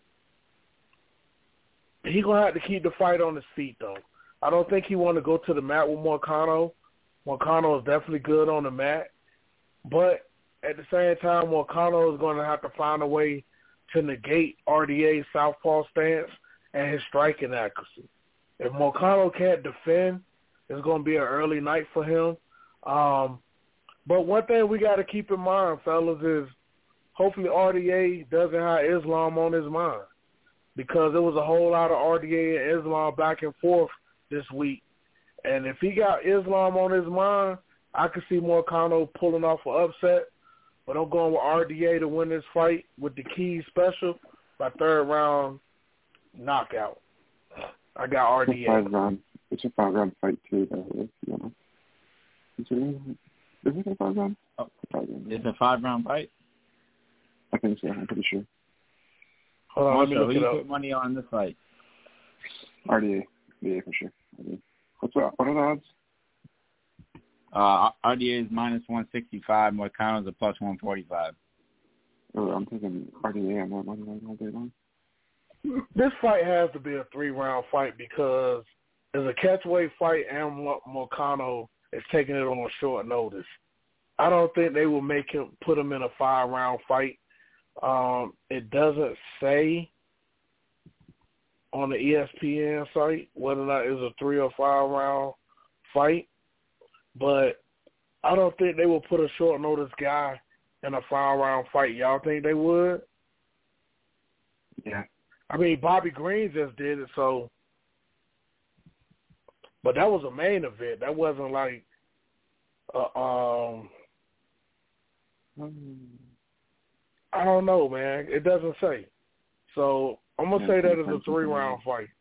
he gonna have to keep the fight on his feet though. I don't think he want to go to the mat with Moicano. Moicano is definitely good on the mat, but at the same time, Moicano is going to have to find a way to negate R D A's southpaw stance and his striking accuracy. If Moicano can't defend, it's going to be an early night for him. Um, but one thing we got to keep in mind, fellas, is hopefully R D A doesn't have Islam on his mind because there was a whole lot of R D A and Islam back and forth this week. And if he got Islam on his mind, I could see Moicano pulling off an upset. But I'm going with R D A to win this fight with the key special by third round knockout. I got R D A. It's a five round. It's a five round fight too, though. You know. Is it, is it a five round? Oh, five round. It's a five round fight. I think so. I'm pretty sure. Hold on, let me Also, look who it you up. put money on this fight? R D A. Yeah, for sure. R D A. What's the, what are the odds? Uh, R D A is minus one sixty-five. Moicano's a plus one forty-five. Oh, I'm thinking R D A on that money line all day long. This fight has to be a three-round fight because it's a catchweight fight and Mo- Moicano is taking it on short notice. I don't think they will make him put him in a five-round fight. Um, it doesn't say on the E S P N site whether or not it's a three or five-round fight, but I don't think they will put a short-notice guy in a five-round fight. Y'all think they would? Yeah. I mean, Bobby Green just did it, so. But that was a main event. That wasn't like, uh, um, I don't know, man. It doesn't say. So I'm gonna say that is a three-round fight.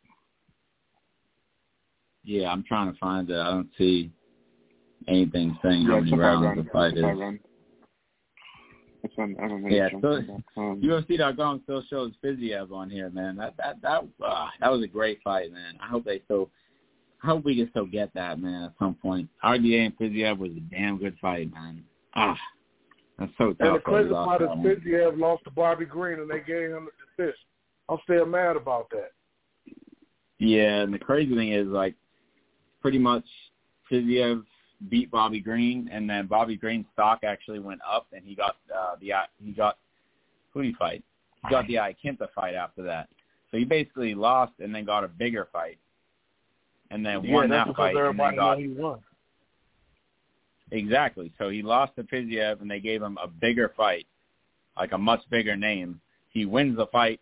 Yeah, I'm trying to find it. I don't see anything saying Yeah, how it's many a five rounds round. the fight It's a five is. round. It's on M M A Yeah, so um, U F C dot com still shows Fiziev on here, man. That that that uh, that was a great fight, man. I hope they still, I hope we can still get that, man, at some point. R D A and Fiziev was a damn good fight, man. Ah, that's so tough. And the crazy that he part is lost that one. Fiziev lost to Bobby Green, and they gave him the decision. I'm still mad about that. Yeah, and the crazy thing is, like, pretty much Fiziev beat Bobby Green, and then Bobby Green's stock actually went up, and he got uh, the he got who did he fight? He got the Iaquinta fight after that. So he basically lost and then got a bigger fight, and then Yeah, won that's that because fight. And everybody then got, know he won. exactly. So he lost to Fiziev, and they gave him a bigger fight, like a much bigger name. He wins the fight,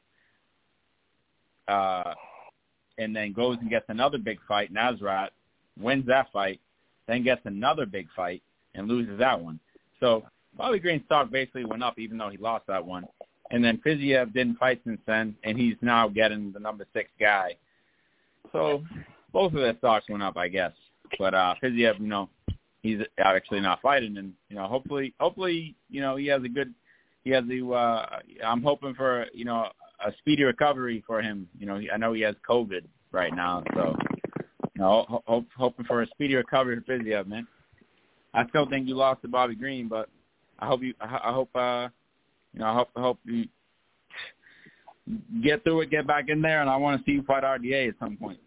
uh, and then goes and gets another big fight. Nasrat wins that fight, then gets another big fight and loses that one. So Bobby Green's stock basically went up even though he lost that one. And then Fiziev didn't fight since then, and he's now getting the number six guy. So both of their stocks went up, I guess. But uh, Fiziev, you know, he's actually not fighting, and you know, hopefully, hopefully, you know, he has a good, he has the. Uh, I'm hoping for you know a speedy recovery for him. You know, I know he has COVID right now, so you know, hope, hoping for a speedy recovery for Fiziev, man. I still think you lost to Bobby Green, but I hope you. I hope. Uh, you know, I hope. I hope you get through it, get back in there, and I want to see you fight R D A at some point.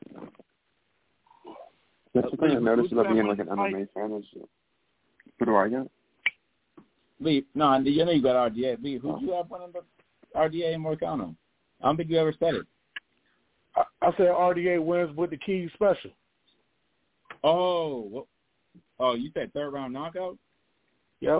That's the thing I noticed about being like an M M A fan is, who do I get? Lee, no, you know you got R D A. Lee, who do you have winning R D A and Moicano? I don't think you ever said it. I, I said R D A wins with the key special. Oh, well, oh, you said third round knockout? Yep.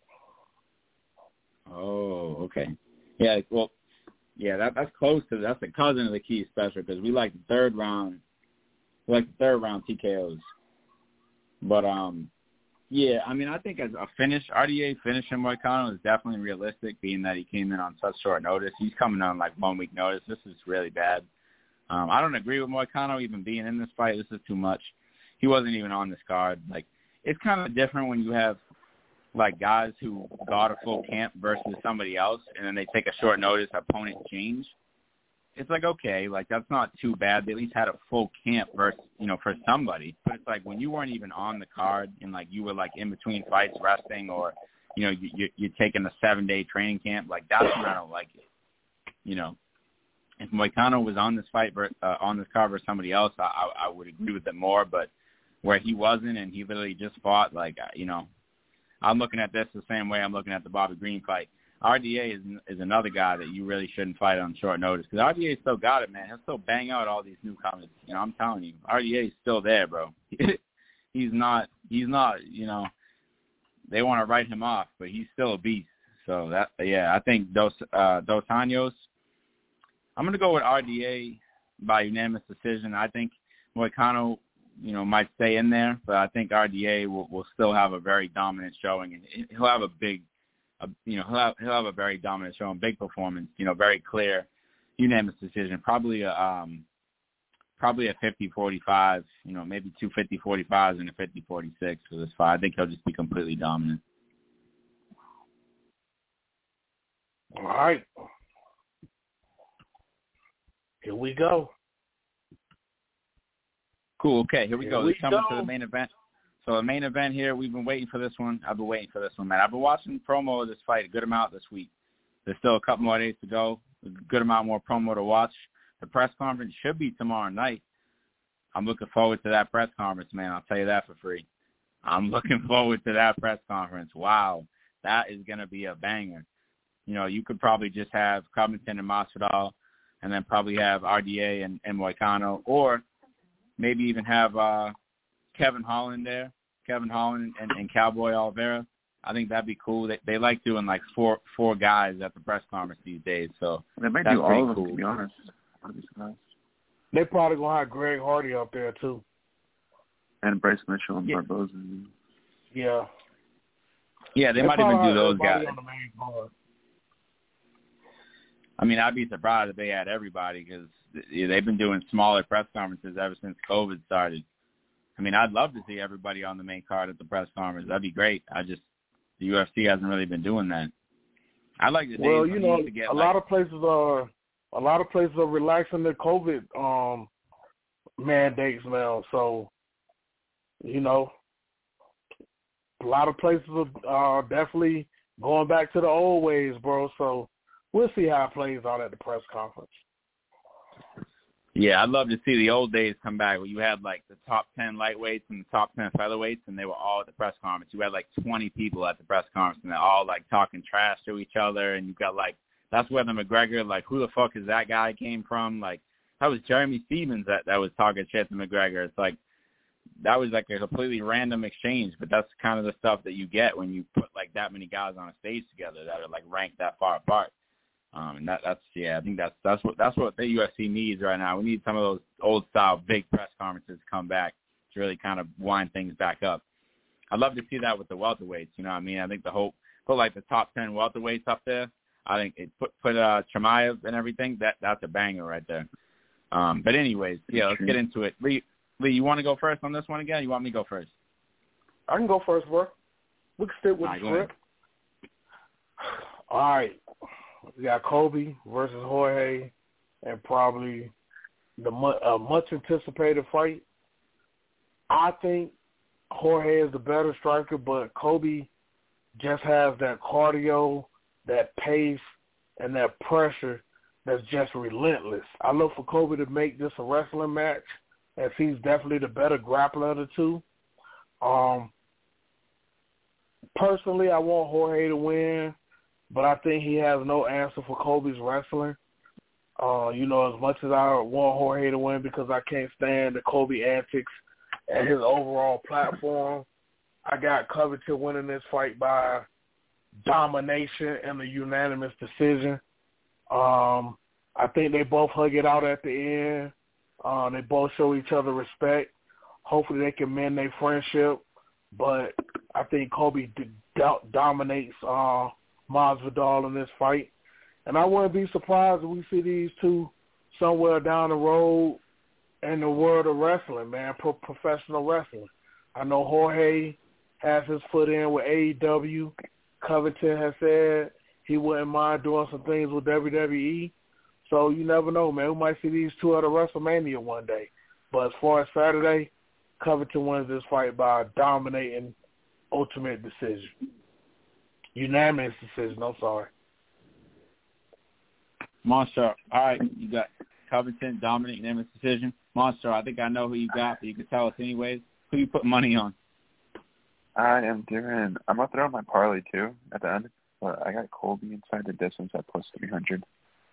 Oh, okay. Yeah, well, yeah, that that's close to that's the cousin of the key special because we like the third round, we like the third round T K Os. But um, yeah, I mean, I think as a finish, R D A finishing Moicano is definitely realistic, being that he came in on such short notice. He's coming on like one week notice. This is really bad. Um, I don't agree with Moicano even being in this fight. This is too much. He wasn't even on this card. Like, it's kind of different when you have like guys who got a full camp versus somebody else, and then they take a short notice opponent change. It's like, okay, like that's not too bad. They at least had a full camp versus, you know, for somebody. But it's like when you weren't even on the card and like you were like in between fights resting, or, you know, you, you're taking a seven day training camp, like that's when I don't like it. You know, if Moicano was on this fight, uh, on this card versus somebody else, I, I, I would agree with it more. But where he wasn't and he literally just fought, like, you know, I'm looking at this the same way I'm looking at the Bobby Green fight. R D A is is another guy that you really shouldn't fight on short notice because R D A still got it, man. He'll still bang out all these newcomers. You know, I'm telling you, R D A is still there, bro. he's not, he's not, you know, they want to write him off, but he's still a beast. So, that, yeah, I think Dos, uh, Dos Anjos, I'm going to go with R D A by unanimous decision. I think Moicano, you know, might stay in there, but I think R D A will, will still have a very dominant showing, and he'll have a big, a, you know, he'll have, he'll have a very dominant showing, big performance, you know, very clear, unanimous decision, probably a, um, probably a fifty forty-five, you know, maybe two fifty forty-fives and a fifty forty-six for this fight. I think he'll just be completely dominant. All right. Here we go. Cool. Okay, here we here go. We Let's come go. to the main event. So the main event here, we've been waiting for this one. I've been waiting for this one, man. I've been watching promo of this fight a good amount this week. There's still a couple more days to go. A good amount more promo to watch. The press conference should be tomorrow night. I'm looking forward to that press conference, man. I'll tell you that for free. I'm looking forward to that press conference. Wow, that is going to be a banger. You know, you could probably just have Covington and Masvidal, and then probably have R D A and, and Moicano, or maybe even have uh, Kevin Holland there, Kevin Holland and, and Cowboy Oliveira. I think that'd be cool. They, they like doing like four four guys at the press conference these days. So they might that's do all of them, cool. to be honest. I'd be surprised. They probably gonna have Greg Hardy up there too, and Bryce Mitchell and yeah. Barboza. Yeah. Yeah, they, they might even do those guys. on the main card. I mean, I'd be surprised if they had everybody because they've been doing smaller press conferences ever since COVID started. I mean, I'd love to see everybody on the main card at the press conference. That'd be great. I just, the U F C hasn't really been doing that. I like the days Well, when you we know, used to get a like, lot of places are, a lot of places are relaxing their COVID um, mandates now. So, you know, a lot of places are definitely going back to the old ways, bro. So we'll see how it plays out at the press conference. Yeah, I'd love to see the old days come back where you had like the top ten lightweights and the top ten featherweights, and they were all at the press conference. You had like twenty people at the press conference, and they're all like talking trash to each other. And you've got like, that's where the McGregor, like, who the fuck is that guy came from? Like, that was Jeremy Stevens that, that was talking shit to McGregor. It's like, that was like a completely random exchange, but that's kind of the stuff that you get when you put like that many guys on a stage together that are like ranked that far apart. Um, and that, that's yeah, I think that's that's what that's what the U F C needs right now. We need some of those old style big press conferences to come back to really kind of wind things back up. I'd love to see that with the welterweights. You know what I mean? I think the whole put like the top ten welterweights up there. I think it put put uh, Chimaev and everything. That that's a banger right there. Um, but anyways, yeah, let's get into it. Lee, Lee, you want to go first on this one again? Or you want me to go first? I can go first, bro. We can stick with All right, the script. All right. We got Kobe versus Jorge, and probably the uh, much anticipated fight. I think Jorge is the better striker, but Kobe just has that cardio, that pace, and that pressure that's just relentless. I look for Kobe to make this a wrestling match, as he's definitely the better grappler of the two. Um, personally, I want Jorge to win, but I think he has no answer for Kobe's wrestling. Uh, you know, as much as I want Jorge to win because I can't stand the Kobe antics and his overall platform, I got Covington winning this fight by domination and a unanimous decision. Um, I think they both hug it out at the end. Uh, they both show each other respect. Hopefully they can mend their friendship. But I think Kobe d- do- dominates uh, Masvidal in this fight. And I wouldn't be surprised if we see these two somewhere down the road in the world of wrestling, man, pro- professional wrestling. I know Jorge has his foot in with A E W. Covington has said he wouldn't mind doing some things with W W E. So you never know, man. We might see these two at a WrestleMania one day. But as far as Saturday, Covington wins this fight by a dominating ultimate decision. Unanimous decision, I'm sorry. Monster, all right, you got Covington, dominating unanimous decision. Monster, I think I know who you got, but you can tell us anyways. Who you put money on? I am doing, I'm going to throw in my parlay too at the end, but I got Colby inside the distance at plus three hundred.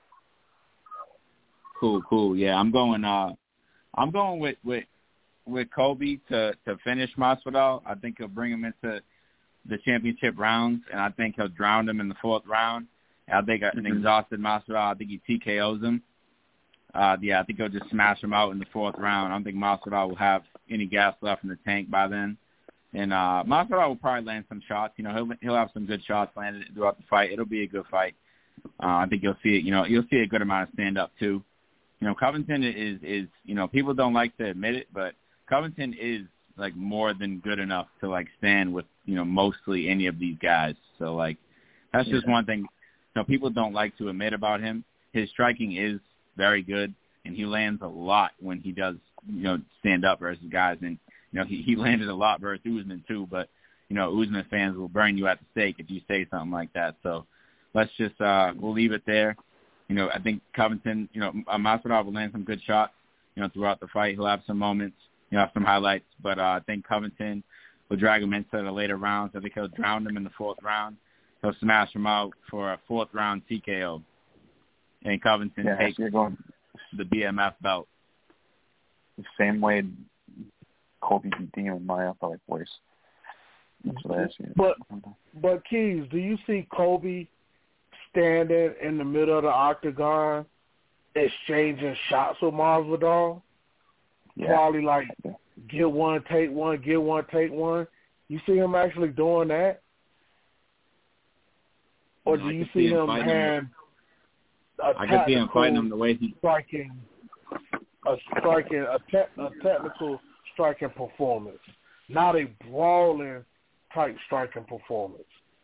Cool, cool. Yeah, I'm going uh I'm going with, with, with Kobe to, to finish Masvidal. I think he'll bring him into the championship rounds, and I think he'll drown him in the fourth round. I think an Mm-hmm. exhausted Masvidal, I think he T K Os him. Uh, yeah, I think he'll just smash him out in the fourth round. I don't think Masvidal will have any gas left in the tank by then. And uh, Masvidal will probably land some shots. You know, he'll he'll have some good shots landed throughout the fight. It'll be a good fight. Uh, I think you'll see it. You know, you'll see a good amount of stand up too. You know, Covington is is you know people don't like to admit it, but Covington is like more than good enough to like stand with you know mostly any of these guys. So like that's just yeah. one thing. You know, people don't like to admit about him. His striking is very good, and he lands a lot when he does you know stand up versus guys. And you know he he landed a lot versus Usman too. But you know Usman fans will burn you at the stake if you say something like that. So let's just uh, we'll leave it there. You know, I think Covington, you know, Masvidal will land some good shots, you know, throughout the fight. He'll have some moments, you know, have some highlights. But uh, I think Covington will drag him into the later rounds. I think he'll drown him in the fourth round. He'll smash him out for a fourth round T K O. And Covington yeah, takes so going the B M F belt. the same way Kobe beat Demon Maya, but like worse. That's what I see. But, but Keys, do you see Kobe standing in the middle of the octagon, exchanging shots with Masvidal? Yeah. Probably like get one, take one, get one, take one. You see him actually doing that? Or No, do I you could see see him him fighting hand a I could see him fighting him tactical the way he striking, a striking, a, te- a technical striking performance, not a brawling type striking performance?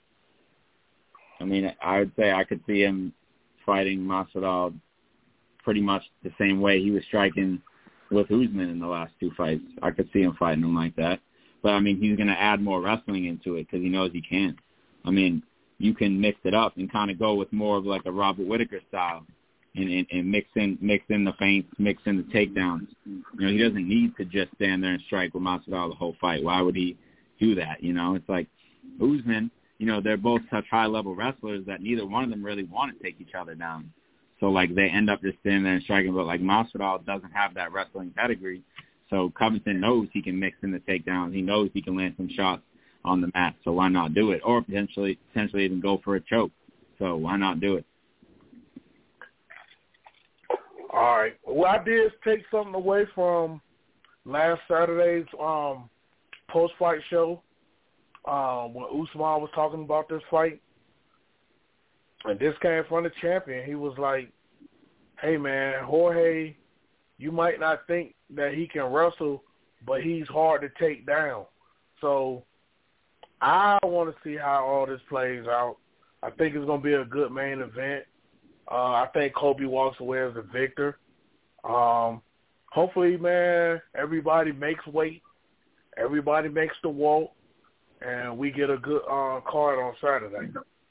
I mean, I would say I could see him fighting Masvidal pretty much the same way he was striking with Usman in the last two fights. I could see him fighting him like that. But, I mean, he's going to add more wrestling into it because he knows he can. I mean, you can mix it up and kind of go with more of like a Robert Whittaker style and, and, and mix in mix in the feints, mix in the takedowns. You know, he doesn't need to just stand there and strike with Masvidal the whole fight. Why would he do that? You know, it's like Usman, you know, they're both such high-level wrestlers that neither one of them really want to take each other down. So, like, they end up just standing there and striking. But, like, Masvidal doesn't have that wrestling pedigree. So Covington knows he can mix in the takedowns. He knows he can land some shots on the mat. So why not do it? Or potentially potentially even go for a choke. So why not do it? All right. Well, I did take something away from last Saturday's um, post-fight show um, when Usman was talking about this fight. And this came from the champion. He was like, hey, man, Jorge you might not think that he can wrestle, but he's hard to take down. So I want to see how all this plays out. I think it's going to be a good main event. Uh, I think Colby walks away as the victor. Um, hopefully, man, everybody makes weight. Everybody makes the walk, and we get a good uh, card on Saturday.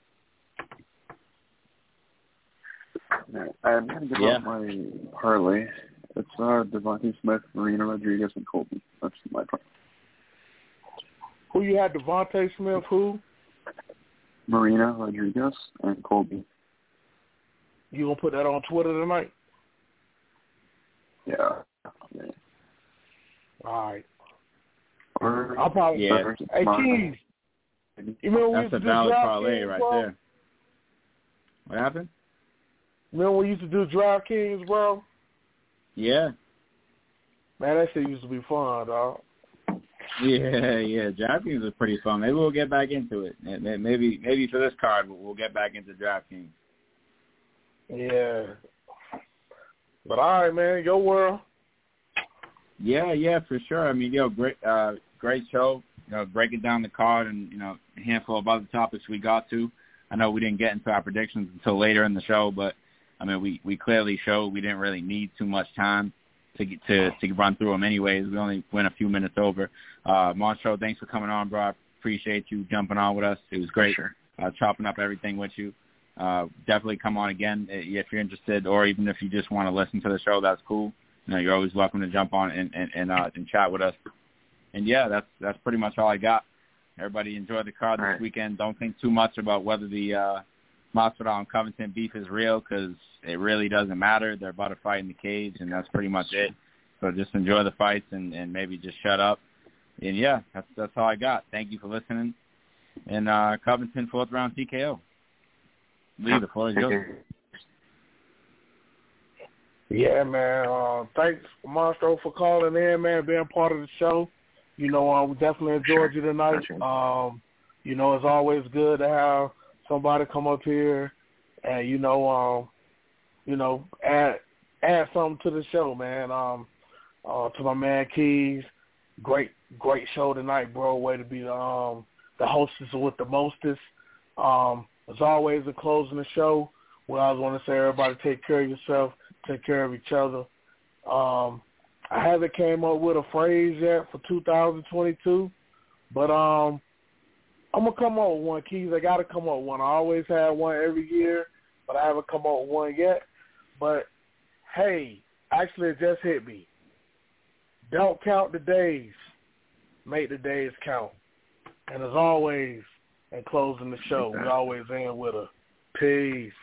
I'm going to give yeah. out my parlay. It's uh, Devontae Smith, Marina Rodriguez, and Colby. That's my parlay. Who you had, Devontae Smith, who? Marina Rodriguez and Colby. You going to put that on Twitter tonight? Yeah. yeah. All right. Or, I'll probably yeah. Hey, Keys. You remember we That's used a to valid do parlay Kings, right bro? there. What happened? Remember we used to do DraftKings, bro? Yeah. Man, that shit used to be fun, dog. Yeah, yeah. DraftKings is pretty fun. Maybe we'll get back into it. Maybe maybe for this card, we'll get back into DraftKings. Yeah. But all right, man, your world. Yeah, yeah, for sure. I mean, yo, great, uh, great show. You know, breaking down the card and, you know, a handful of other topics we got to. I know we didn't get into our predictions until later in the show, but I mean, we, we clearly showed we didn't really need too much time to get to to run through them. Anyways, we only went a few minutes over. Uh, Monstro, thanks for coming on, bro. I appreciate you jumping on with us. It was great, sure. uh, chopping up everything with you. Uh, definitely come on again if you're interested, or even if you just want to listen to the show, that's cool. You know, you're always welcome to jump on and and and, uh, and chat with us. And yeah, that's that's pretty much all I got. Everybody enjoy the card this right. weekend. Don't think too much about whether the uh, Masvidal and Covington beef is real, because it really doesn't matter. They're about to fight in the cage, and that's pretty much it. So just enjoy the fights and, and maybe just shut up. And yeah, that's that's all I got. Thank you for listening. And uh, Covington fourth round T K O. Lee, the floor is yours. Yeah, man. Uh, thanks, Monstro, for calling in, man, being part of the show. You know, uh, we definitely enjoyed sure. you tonight. Sure. Um, you know, it's always good to have somebody come up here and, you know, um, you know, add add something to the show, man. Um, uh, to my man Keys, great, great show tonight, bro. Way to be um, the hostess with the mostest. Um, as always, in closing the show, we always want to say, everybody take care of yourself, take care of each other. Um, I haven't came up with a phrase yet for two thousand twenty-two, but um, I'm going to come up with one, Keys. I got to come up with one. I always have one every year, but I haven't come up with one yet. But, hey, actually it just hit me. Don't count the days. Make the days count. And as always, in closing the show, we always end with a peace.